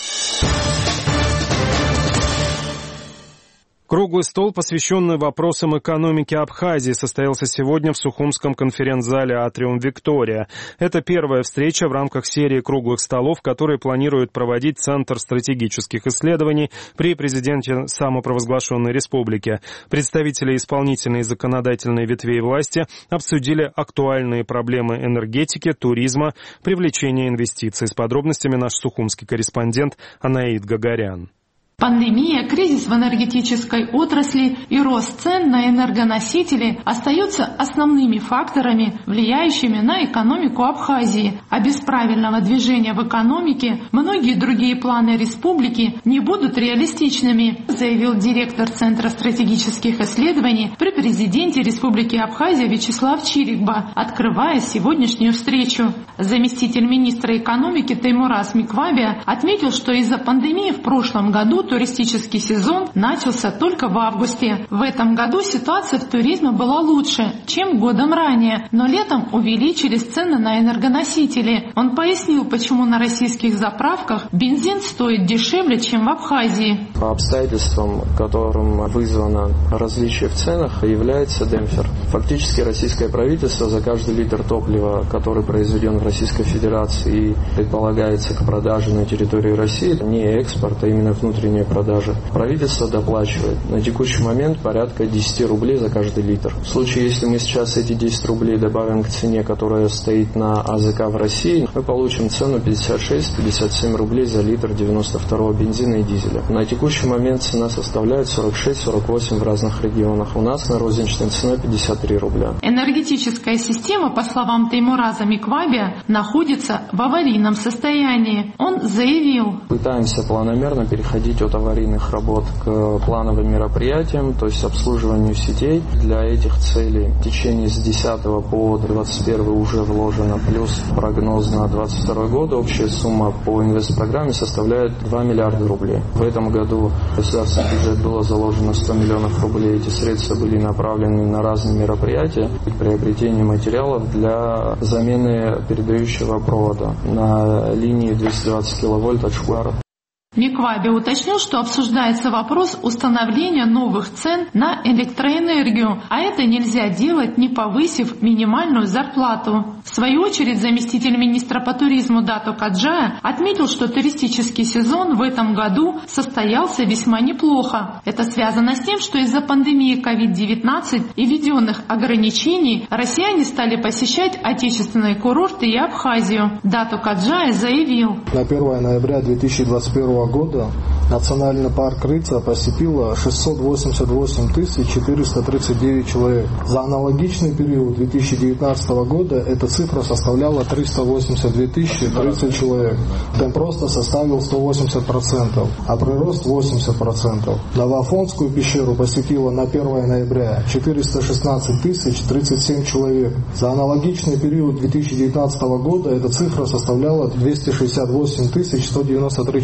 Круглый стол, посвященный вопросам экономики Абхазии, состоялся сегодня в Сухумском конференц-зале «Атриум Виктория». Это первая встреча в рамках серии круглых столов, которые планирует проводить Центр стратегических исследований при президенте самопровозглашенной республики. Представители исполнительной и законодательной ветвей власти обсудили актуальные проблемы энергетики, туризма, привлечения инвестиций. С подробностями наш сухумский корреспондент Анаид Гагарян. Пандемия, кризис в энергетической отрасли и рост цен на энергоносители остаются основными факторами, влияющими на экономику Абхазии. А без правильного движения в экономике многие другие планы республики не будут реалистичными, заявил директор Центра стратегических исследований при президенте Республики Абхазия Вячеслав Чирикба, открывая сегодняшнюю встречу. Заместитель министра экономики Теймураз Миквабия отметил, что из-за пандемии в прошлом году туристический сезон начался только в августе. В этом году ситуация в туризме была лучше, чем годом ранее, но летом увеличились цены на энергоносители. Он пояснил, почему на российских заправках бензин стоит дешевле, чем в Абхазии. По обстоятельствам, которым вызвано различие в ценах, является демпфер. Фактически российское правительство за каждый литр топлива, который произведен в Российской Федерации и предполагается к продаже на территории России, не экспорт, а именно внутренний продажи, правительство доплачивает на текущий момент порядка десять рублей за каждый литр. В случае, если мы сейчас эти десять рублей добавим к цене, которая стоит на АЗК в России, мы получим цену пятьдесят шесть - пятьдесят семь рублей за литр девяносто второго бензина и дизеля. На текущий момент цена составляет сорок шесть - сорок восемь в разных регионах. У нас на розничной цена пятьдесят три рубля. Энергетическая система, по словам Теймураза Миквабия, находится в аварийном состоянии. Он заявил: пытаемся планомерно переходить от аварийных работ к плановым мероприятиям, то есть обслуживанию сетей. Для этих целей в течение с десятого по двадцать первый уже вложено, плюс прогноз на двадцать второй год. Общая сумма по инвестпрограмме составляет два миллиарда рублей. В этом году в государственный бюджет было заложено сто миллионов рублей. Эти средства были направлены на разные мероприятия, приобретение материалов для замены передающего провода на линии двести двадцать киловольт от Шквара. Микваби уточнил, что обсуждается вопрос установления новых цен на электроэнергию, а это нельзя делать, не повысив минимальную зарплату. В свою очередь, заместитель министра по туризму Дато Каджая отметил, что туристический сезон в этом году состоялся весьма неплохо. Это связано с тем, что из-за пандемии ковид девятнадцать и введенных ограничений россияне стали посещать отечественные курорты и Абхазию. Дато Каджая заявил: на первое ноября две тысячи двадцать первого года национальный парк Рыца посетило шестьсот восемьдесят восемь тысяч четыреста тридцать девять человек. За аналогичный период две тысячи девятнадцатого года эта цифра составляла триста восемьдесят две тысячи тридцать человек. Темп роста составил сто восемьдесят процентов, а прирост восемьдесят процентов. Новоафонскую пещеру посетило на первое ноября четыреста шестнадцать тысяч тридцать семь человек. За аналогичный период две тысячи девятнадцатого года эта цифра составляла двести шестьдесят восемь тысяч сто девяносто три человека.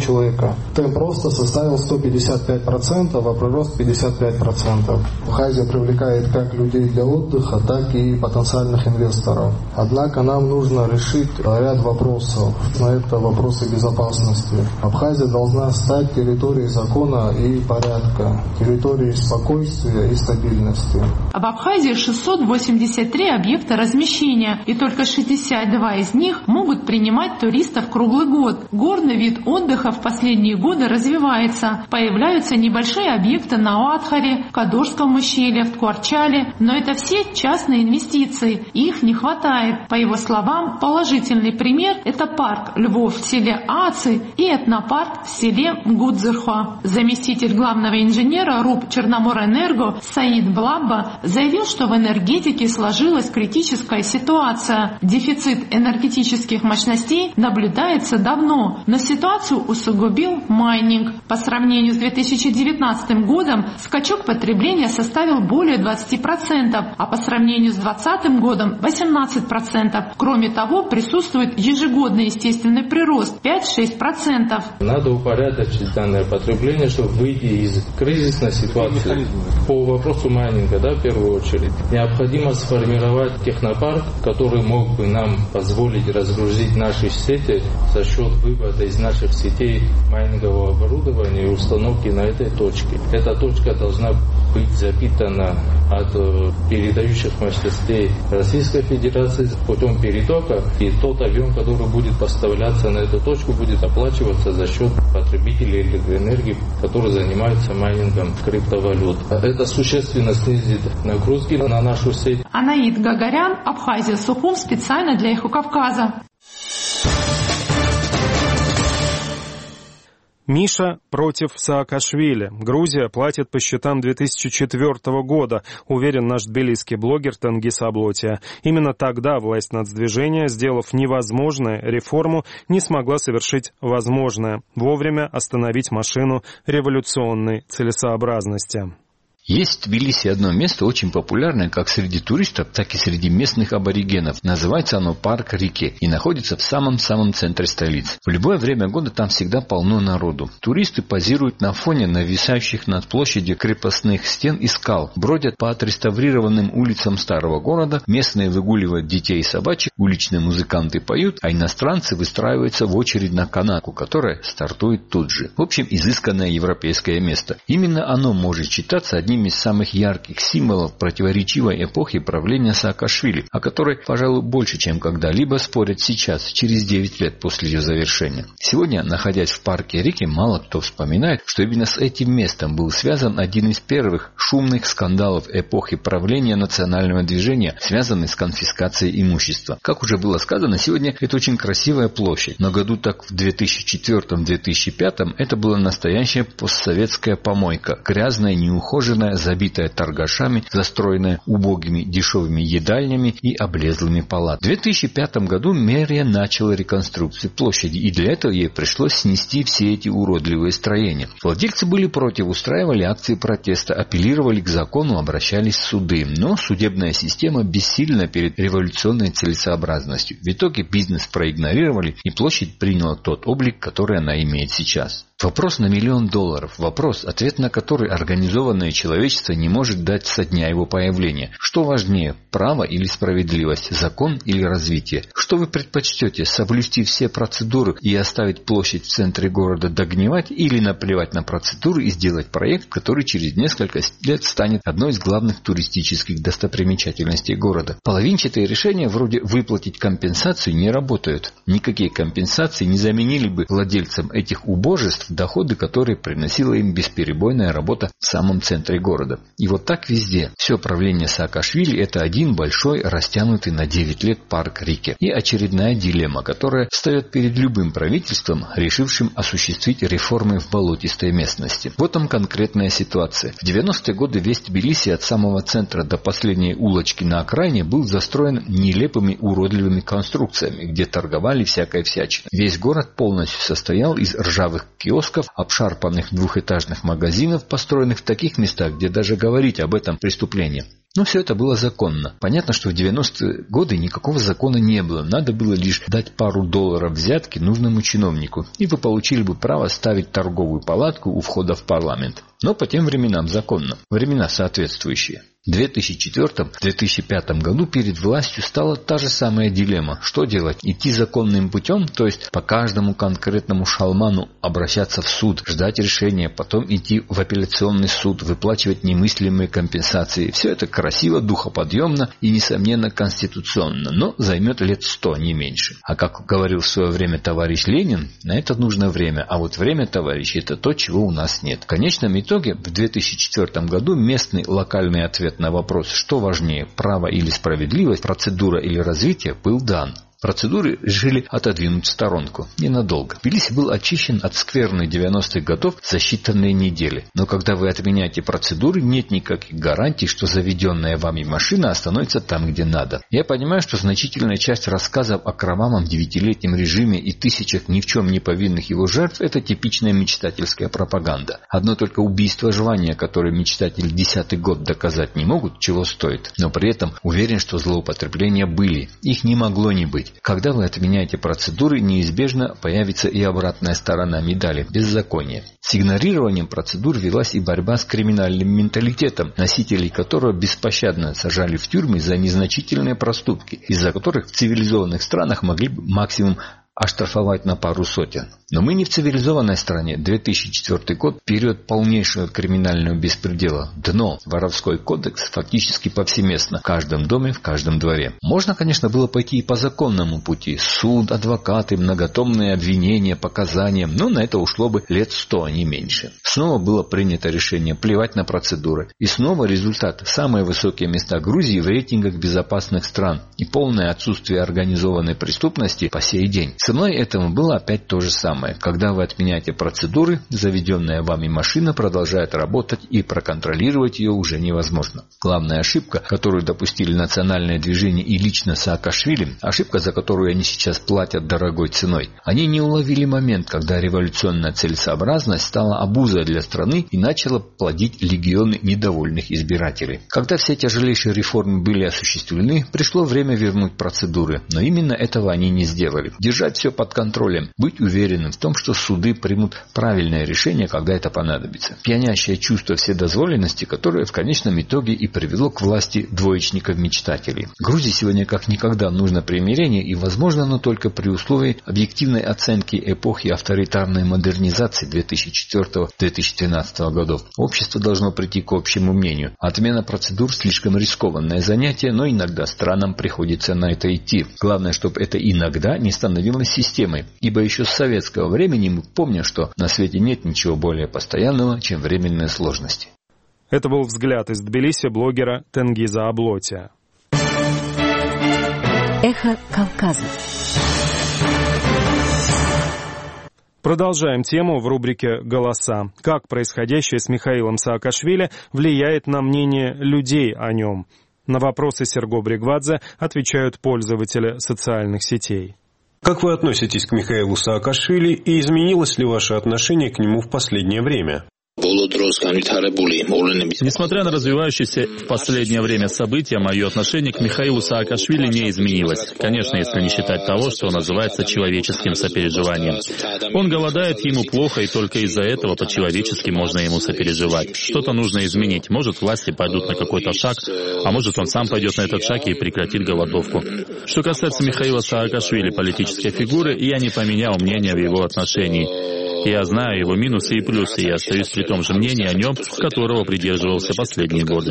года. Темп роста составил сто пятьдесят пять процентов, а прирост пятьдесят пять процентов. Абхазия привлекает как людей для отдыха, так и потенциальных инвесторов. Однако нам нужно решить ряд вопросов. На это вопросы безопасности. Абхазия должна стать территорией закона и порядка, территорией спокойствия и стабильности. В Абхазии шестьсот восемьдесят три объекта размещения, и только шестьдесят два из них могут принимать туристов круглый год. Горный вид отдыха в последние годы развивается. Появляются небольшие объекты на Уатхаре, в Кадорском ущелье, в Ткварчале, но это все частные инвестиции, их не хватает. По его словам, положительный пример – это парк Львов в селе Аци и этнопарк в селе Гудзырхо. Заместитель главного инженера РУП Черноморэнерго Саид Блабба заявил, что в энергетике сложилась критическая ситуация. Дефицит энергетических мощностей наблюдается давно, но ситуацию усугубил майнинг. По сравнению с две тысячи девятнадцатым годом скачок потребления составил более двадцати процентов, а по сравнению с двадцатым годом восемнадцать процентов. Кроме того, присутствует ежегодный естественный прирост пять-шесть процентов. Надо упорядочить данное потребление, чтобы выйти из кризисной ситуации. По вопросу майнинга, да, в первую очередь, необходимо сформировать технопарк, который мог бы нам позволить разгрузить наши сети за счет вывода из наших сетей майнингового оборудования и установки на этой точке. Эта точка должна быть запитана от передающих мощностей Российской Федерации путем перетока, и тот объем, который будет поставляться на эту точку, будет оплачиваться за счет потребителей электроэнергии, которые занимаются майнингом криптовалют. Это существенно снизит нагрузки на нашу сеть. Анаид Гагарян, Абхазия, Сухум, специально для Эхо Кавказа. Миша против Саакашвили. Грузия платит по счетам две тысячи четвёртого года, уверен наш тбилисский блогер Тенгиз Аблотия. Именно тогда власть нацдвижения, сделав невозможное реформу, не смогла совершить возможное – вовремя остановить машину революционной целесообразности. Есть в Тбилиси одно место, очень популярное как среди туристов, так и среди местных аборигенов. Называется оно Парк Рике и находится в самом-самом центре столицы. В любое время года там всегда полно народу. Туристы позируют на фоне нависающих над площадью крепостных стен и скал, бродят по отреставрированным улицам старого города, местные выгуливают детей и собачек, уличные музыканты поют, а иностранцы выстраиваются в очередь на канатку, которая стартует тут же. В общем, изысканное европейское место. Именно оно может считаться одним одним из самых ярких символов противоречивой эпохи правления Саакашвили, о которой, пожалуй, больше, чем когда-либо спорят сейчас, через девять лет после ее завершения. Сегодня, находясь в парке Рике, мало кто вспоминает, что именно с этим местом был связан один из первых шумных скандалов эпохи правления национального движения, связанный с конфискацией имущества. Как уже было сказано, сегодня это очень красивая площадь, но году так в две тысячи четвёртом — две тысячи пятом это была настоящая постсоветская помойка, грязная, неухоженная, забитая торгашами, застроенная убогими дешевыми едальнями и облезлыми палатами. В две тысячи пятом году мэрия начала реконструкцию площади, и для этого ей пришлось снести все эти уродливые строения. Владельцы были против, устраивали акции протеста, апеллировали к закону, обращались в суды, но судебная система бессильна перед революционной целесообразностью. В итоге бизнес проигнорировали, и площадь приняла тот облик, который она имеет сейчас. Вопрос на миллион долларов. Вопрос, ответ на который организованное человечество не может дать со дня его появления. Что важнее, право или справедливость, закон или развитие? Что вы предпочтете, соблюсти все процедуры и оставить площадь в центре города догнивать, или наплевать на процедуры и сделать проект, который через несколько лет станет одной из главных туристических достопримечательностей города? Половинчатые решения вроде выплатить компенсацию не работают. Никакие компенсации не заменили бы владельцам этих убожеств доходы, которые приносила им бесперебойная работа в самом центре города. И вот так везде. Все правление Саакашвили – это один большой, растянутый на девять лет парк Рике. И очередная дилемма, которая встает перед любым правительством, решившим осуществить реформы в болотистой местности. Вот там конкретная ситуация. В девяностые годы весь Тбилиси от самого центра до последней улочки на окраине был застроен нелепыми уродливыми конструкциями, где торговали всякой всячиной. Весь город полностью состоял из ржавых киосков, киосков, обшарпанных двухэтажных магазинов, построенных в таких местах, где даже говорить об этом преступлении. Но все это было законно. Понятно, что в девяностые годы никакого закона не было. Надо было лишь дать пару долларов взятки нужному чиновнику, и вы получили бы право ставить торговую палатку у входа в парламент. Но по тем временам законно. Времена соответствующие. В две тысячи четвёртом — две тысячи пятом году перед властью стала та же самая дилемма. Что делать? Идти законным путем, то есть по каждому конкретному шалману обращаться в суд, ждать решения, потом идти в апелляционный суд, выплачивать немыслимые компенсации. Все это красиво, духоподъемно и, несомненно, конституционно, но займет лет сто, не меньше. А как говорил в свое время товарищ Ленин, на это нужно время, а вот время, товарищи, это то, чего у нас нет. В конечном итоге в две тысячи четвёртом году местный локальный ответ на вопрос, что важнее, право или справедливость, процедура или развитие, был дан. Процедуры решили отодвинуть в сторонку. Ненадолго. Тбилиси был очищен от скверны девяностых годов за считанные недели. Но когда вы отменяете процедуры, нет никаких гарантий, что заведенная вами машина остановится там, где надо. Я понимаю, что значительная часть рассказов о кровавом девятилетнем режиме и тысячах ни в чем не повинных его жертв – это типичная мечтательская пропаганда. Одно только убийство желания, которое мечтатели десятый год доказать не могут, чего стоит. Но при этом уверен, что злоупотребления были. Их не могло не быть. Когда вы отменяете процедуры, неизбежно появится и обратная сторона медали – беззаконие. С игнорированием процедур велась и борьба с криминальным менталитетом, носителей которого беспощадно сажали в тюрьмы за незначительные проступки, из-за которых в цивилизованных странах могли бы максимум оштрафовать на пару сотен. Но мы не в цивилизованной стране. две тысячи четвёртый год – период полнейшего криминального беспредела. Дно. Воровской кодекс фактически повсеместно. В каждом доме, в каждом дворе. Можно, конечно, было пойти и по законному пути. Суд, адвокаты, многотомные обвинения, показания. Но на это ушло бы лет сто, а не меньше. Снова было принято решение плевать на процедуры. И снова результат. Самые высокие места Грузии в рейтингах безопасных стран. И полное отсутствие организованной преступности по сей день. Ценой этому было опять то же самое. Когда вы отменяете процедуры, заведенная вами машина продолжает работать, и проконтролировать ее уже невозможно. Главная ошибка, которую допустили национальное движение и лично Саакашвили, ошибка, за которую они сейчас платят дорогой ценой. Они не уловили момент, когда революционная целесообразность стала обузой для страны и начала плодить легионы недовольных избирателей. Когда все тяжелейшие реформы были осуществлены, пришло время вернуть процедуры, но именно этого они не сделали. Держать все под контролем, быть уверенным в том, что суды примут правильное решение, когда это понадобится. Пьянящее чувство вседозволенности, которое в конечном итоге и привело к власти двоечников-мечтателей. Грузии сегодня как никогда нужно примирение, и возможно оно только при условии объективной оценки эпохи авторитарной модернизации две тысячи четвёртого — две тысячи двенадцатого годов. Общество должно прийти к общему мнению. Отмена процедур слишком рискованное занятие, но иногда странам приходится на это идти. Главное, чтобы это иногда не становилось системой, ибо еще с советского времени мы помним, что на свете нет ничего более постоянного, чем временные сложности. Это был взгляд из Тбилиси блогера Тенгиза Аблотия. Эхо Кавказа. Продолжаем тему в рубрике «Голоса». Как происходящее с Михаилом Саакашвили влияет на мнение людей о нем? На вопросы Серго Бригвадзе отвечают пользователи социальных сетей. Как вы относитесь к Михаилу Саакашвили и изменилось ли ваше отношение к нему в последнее время? Несмотря на развивающиеся в последнее время события, мое отношение к Михаилу Саакашвили не изменилось. Конечно, если не считать того, что называется человеческим сопереживанием. Он голодает, ему плохо, и только из-за этого по-человечески можно ему сопереживать. Что-то нужно изменить. Может, власти пойдут на какой-то шаг, а может, он сам пойдет на этот шаг и прекратит голодовку. Что касается Михаила Саакашвили, политической фигуры, я не поменял мнение в его отношении. Я знаю его минусы и плюсы, и остаюсь при том же мнении о нем, которого придерживался последние годы.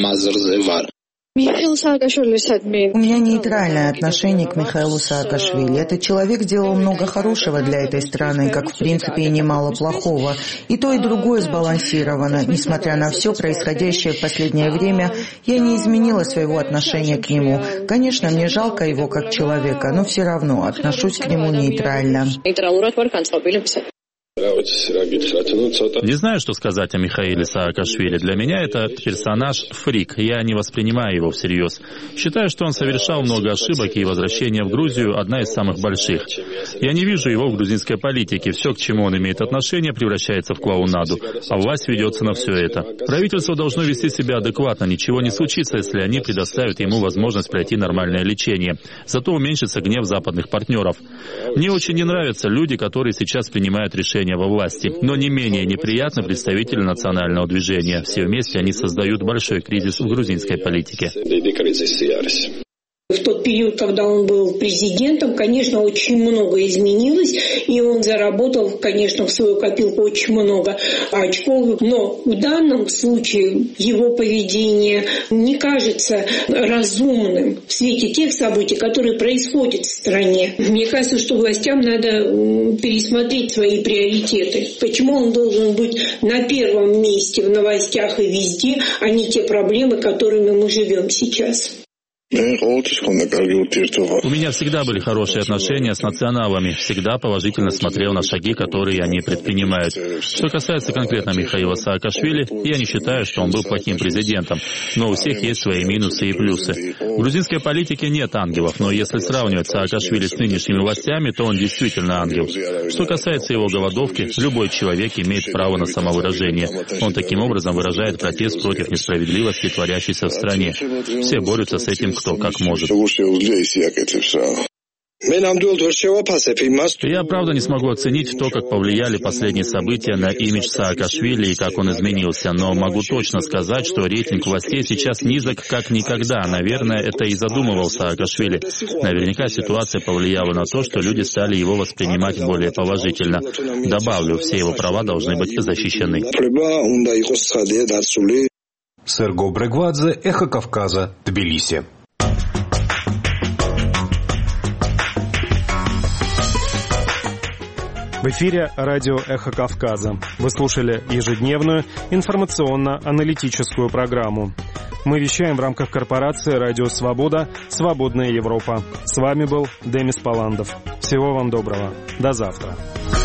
У меня нейтральное отношение к Михаилу Саакашвили. Этот человек сделал много хорошего для этой страны, как в принципе и немало плохого. И то, и другое сбалансировано. Несмотря на все происходящее в последнее время, я не изменила своего отношения к нему. Конечно, мне жалко его как человека, но все равно отношусь к нему нейтрально. Не знаю, что сказать о Михаиле Саакашвили. Для меня это персонаж фрик. Я не воспринимаю его всерьез. Считаю, что он совершал много ошибок, и возвращение в Грузию — одна из самых больших. Я не вижу его в грузинской политике. Все, к чему он имеет отношение, превращается в клоунаду, а власть ведется на все это. Правительство должно вести себя адекватно. Ничего не случится, если они предоставят ему возможность пройти нормальное лечение. Зато уменьшится гнев западных партнеров. Мне очень не нравятся люди, которые сейчас принимают решения во власти, но не менее неприятны представители национального движения. Все вместе они создают большой кризис в грузинской политике. В тот период, когда он был президентом, конечно, очень много изменилось, и он заработал, конечно, в свою копилку очень много очков. Но в данном случае его поведение не кажется разумным в свете тех событий, которые происходят в стране. Мне кажется, что властям надо пересмотреть свои приоритеты. Почему он должен быть на первом месте в новостях и везде, а не те проблемы, которыми мы живем сейчас? У меня всегда были хорошие отношения с националами, всегда положительно смотрел на шаги, которые они предпринимают. Что касается конкретно Михаила Саакашвили, я не считаю, что он был плохим президентом, но у всех есть свои минусы и плюсы. В грузинской политике нет ангелов, но если сравнивать Саакашвили с нынешними властями, то он действительно ангел. Что касается его голодовки, любой человек имеет право на самовыражение. Он таким образом выражает протест против несправедливости, творящейся в стране. Все борются с этим кто как может. Я, правда, не смогу оценить то, как повлияли последние события на имидж Саакашвили и как он изменился, но могу точно сказать, что рейтинг властей сейчас низок как никогда. Наверное, это и задумывал Саакашвили. Наверняка ситуация повлияла на то, что люди стали его воспринимать более положительно. Добавлю, все его права должны быть защищены. Серго Брегвадзе, Эхо Кавказа, Тбилиси. В эфире радио «Эхо Кавказа». Вы слушали ежедневную информационно-аналитическую программу. Мы вещаем в рамках корпорации «Радио Свобода. Свободная Европа». С вами был Демис Паландов. Всего вам доброго. До завтра.